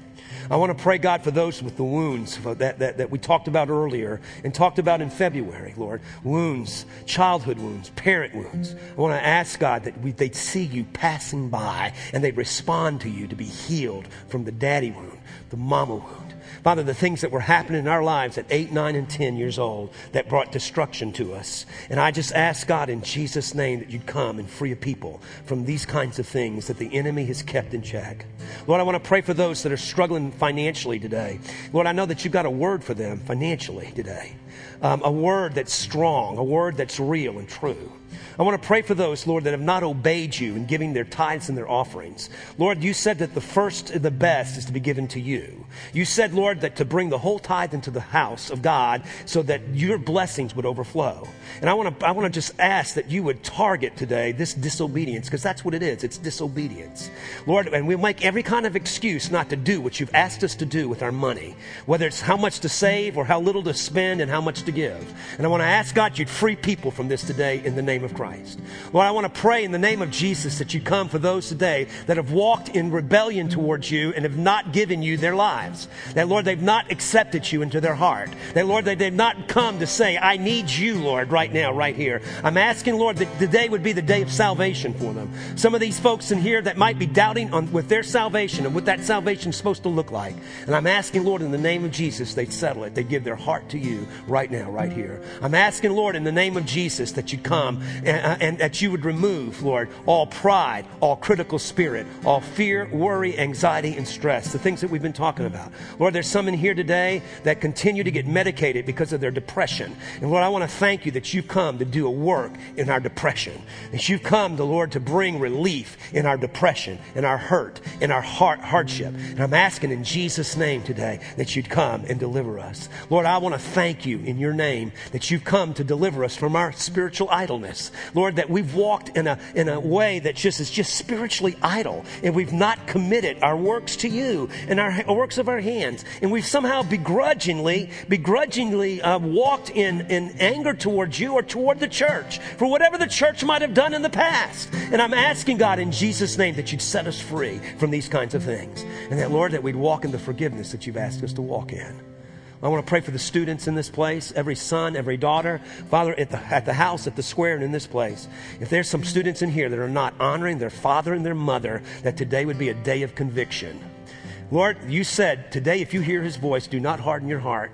I want to pray, God, for those with the wounds that, that, that we talked about earlier and talked about in February, Lord. Wounds, childhood wounds, parent wounds. I want to ask, God, that we, they'd see you passing by and they'd respond to you to be healed from the daddy wound, the mama wound. Father, the things that were happening in our lives at eight, nine, and ten years old that brought destruction to us. And I just ask, God, in Jesus' name, that you'd come and free a people from these kinds of things that the enemy has kept in check. Lord, I want to pray for those that are struggling financially today. Lord, I know that you've got a word for them financially today. Um, a word that's strong, a word that's real and true. I want to pray for those, Lord, that have not obeyed you in giving their tithes and their offerings. Lord, you said that the first, the best is to be given to you. You said, Lord, that to bring the whole tithe into the house of God so that your blessings would overflow. And I want to, I want to just ask that you would target today this disobedience, because that's what it is. It's disobedience. Lord, and we make every kind of excuse not to do what you've asked us to do with our money, whether it's how much to save or how little to spend and how much to give. And I want to ask, God, you'd free people from this today in the name of Christ. Lord, I want to pray in the name of Jesus that you come for those today that have walked in rebellion towards you and have not given you their lives. That, Lord, they've not accepted you into their heart. That, Lord, that they've not come to say, I need you, Lord, right now, right here. I'm asking, Lord, that today would be the day of salvation for them. Some of these folks in here that might be doubting on with their salvation and what that salvation is supposed to look like. And I'm asking, Lord, in the name of Jesus, they'd settle it. They'd give their heart to you right now, right here. I'm asking, Lord, in the name of Jesus, that you'd come and, and that you would remove, Lord, all pride, all critical spirit, all fear, worry, anxiety, and stress, the things that we've been talking about. Lord, there's some in here today that continue to get medicated because of their depression. And Lord, I want to thank you that you've come to do a work in our depression. That you've come, the Lord, to bring relief in our depression, in our hurt, in our heart hardship. And I'm asking in Jesus' name today that you'd come and deliver us. Lord, I want to thank you in your name that you've come to deliver us from our spiritual idleness. Lord, that we've walked in a in a way that just is just spiritually idle, and we've not committed our works to you and our works of our hands, and we've somehow begrudgingly begrudgingly uh, walked in in anger towards you or toward the church for whatever the church might have done in the past. And I'm asking, God, in Jesus' name, that you'd set us free from these kinds of things, and that, Lord, that we'd walk in the forgiveness that you've asked us to walk in. I want to pray for the students in this place, every son, every daughter, Father, at the, at the house, at the square, and in this place. If there's some students in here that are not honoring their father and their mother, that today would be a day of conviction. Lord, you said today, if you hear his voice, do not harden your heart.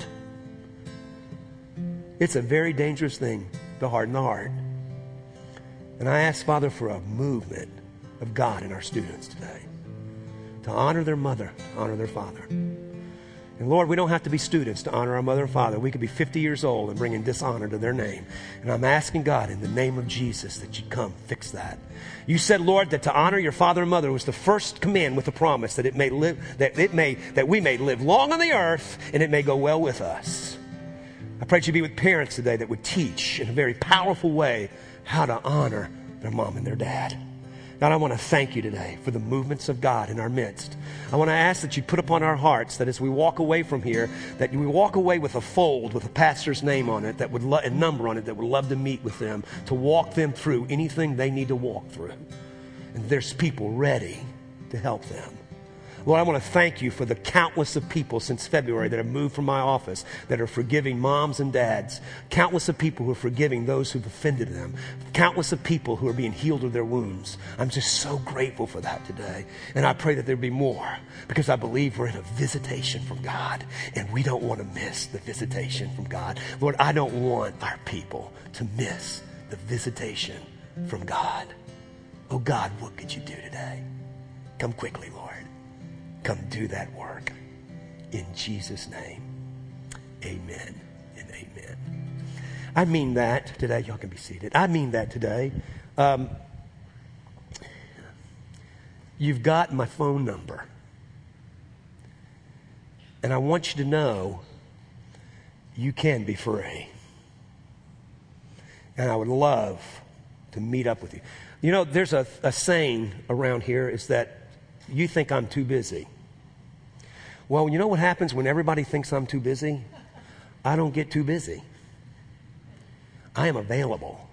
It's a very dangerous thing to harden the heart. And I ask, Father, for a movement of God in our students today, to honor their mother, to honor their father. And Lord, we don't have to be students to honor our mother and father. We could be fifty years old and bringing dishonor to their name. And I'm asking, God, in the name of Jesus, that you'd come fix that. You said, Lord, that to honor your father and mother was the first command with a promise that it may live, that it may, that we may live long on the earth and it may go well with us. I pray that you be with parents today that would teach in a very powerful way how to honor their mom and their dad. God, I want to thank you today for the movements of God in our midst. I want to ask that you put upon our hearts that as we walk away from here, that we walk away with a fold with a pastor's name on it, that would lo- a number on it, that would love to meet with them, to walk them through anything they need to walk through. And there's people ready to help them. Lord, I want to thank you for the countless of people since February that have moved from my office that are forgiving moms and dads. Countless of people who are forgiving those who've offended them. Countless of people who are being healed of their wounds. I'm just so grateful for that today. And I pray that there be more, because I believe we're in a visitation from God, and we don't want to miss the visitation from God. Lord, I don't want our people to miss the visitation from God. Oh God, what could you do today? Come quickly, Lord. Come do that work. In Jesus' name, amen and amen. I mean that today. Y'all can be seated. I mean that today. Um, you've got my phone number. And I want you to know you can be free. And I would love to meet up with you. You know, there's a, a saying around here is that you think I'm too busy. Well, you know what happens when everybody thinks I'm too busy? I don't get too busy. I am available.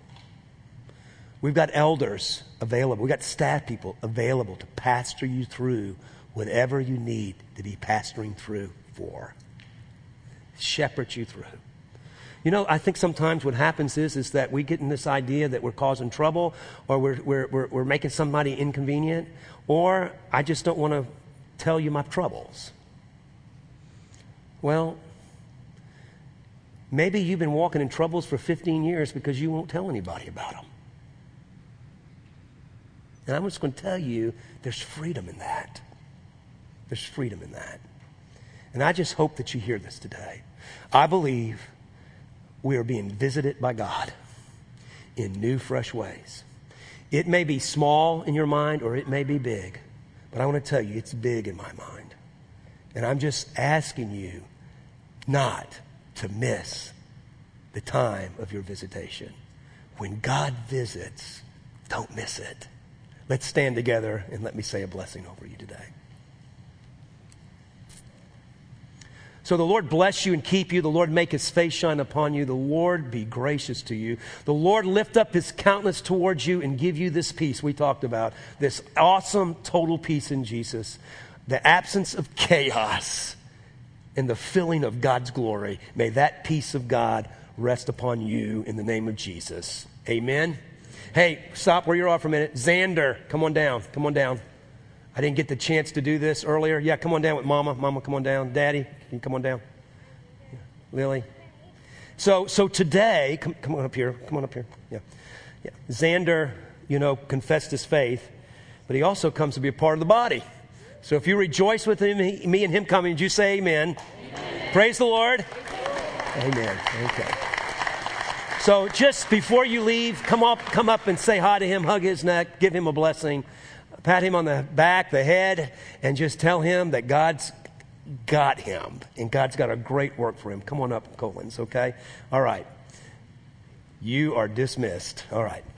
We've got elders available. We've got staff people available to pastor you through whatever you need to be pastoring through for. Shepherd you through. You know, I think sometimes what happens is, is that we get in this idea that we're causing trouble, or we're, we're, we're, we're making somebody inconvenient, or I just don't want to tell you my troubles. Well, maybe you've been walking in troubles for fifteen years because you won't tell anybody about them. And I'm just going to tell you, there's freedom in that. There's freedom in that. And I just hope that you hear this today. I believe we are being visited by God in new, fresh ways. It may be small in your mind or it may be big, but I want to tell you it's big in my mind. And I'm just asking you not to miss the time of your visitation. When God visits, don't miss it. Let's stand together and let me say a blessing over you today. So the Lord bless you and keep you. The Lord make his face shine upon you. The Lord be gracious to you. The Lord lift up his countenance towards you and give you this peace we talked about. This awesome total peace in Jesus. The absence of chaos and the filling of God's glory. May that peace of God rest upon you in the name of Jesus. Amen. Hey, stop where you are for a minute. Xander, come on down. Come on down. I didn't get the chance to do this earlier. Yeah, come on down with Mama. Mama, come on down. Daddy, can you come on down? Lily. So so today, come, come on up here. Come on up here. Yeah. yeah. Xander, you know, confessed his faith, but he also comes to be a part of the body. So if you rejoice with him, he, me and him coming, would you say amen? Amen. Praise the Lord. Amen. Okay. So just before you leave, come up, come up and say hi to him, hug his neck, give him a blessing, pat him on the back, the head, and just tell him that God's got him and God's got a great work for him. Come on up, Colins, okay? All right. You are dismissed. All right.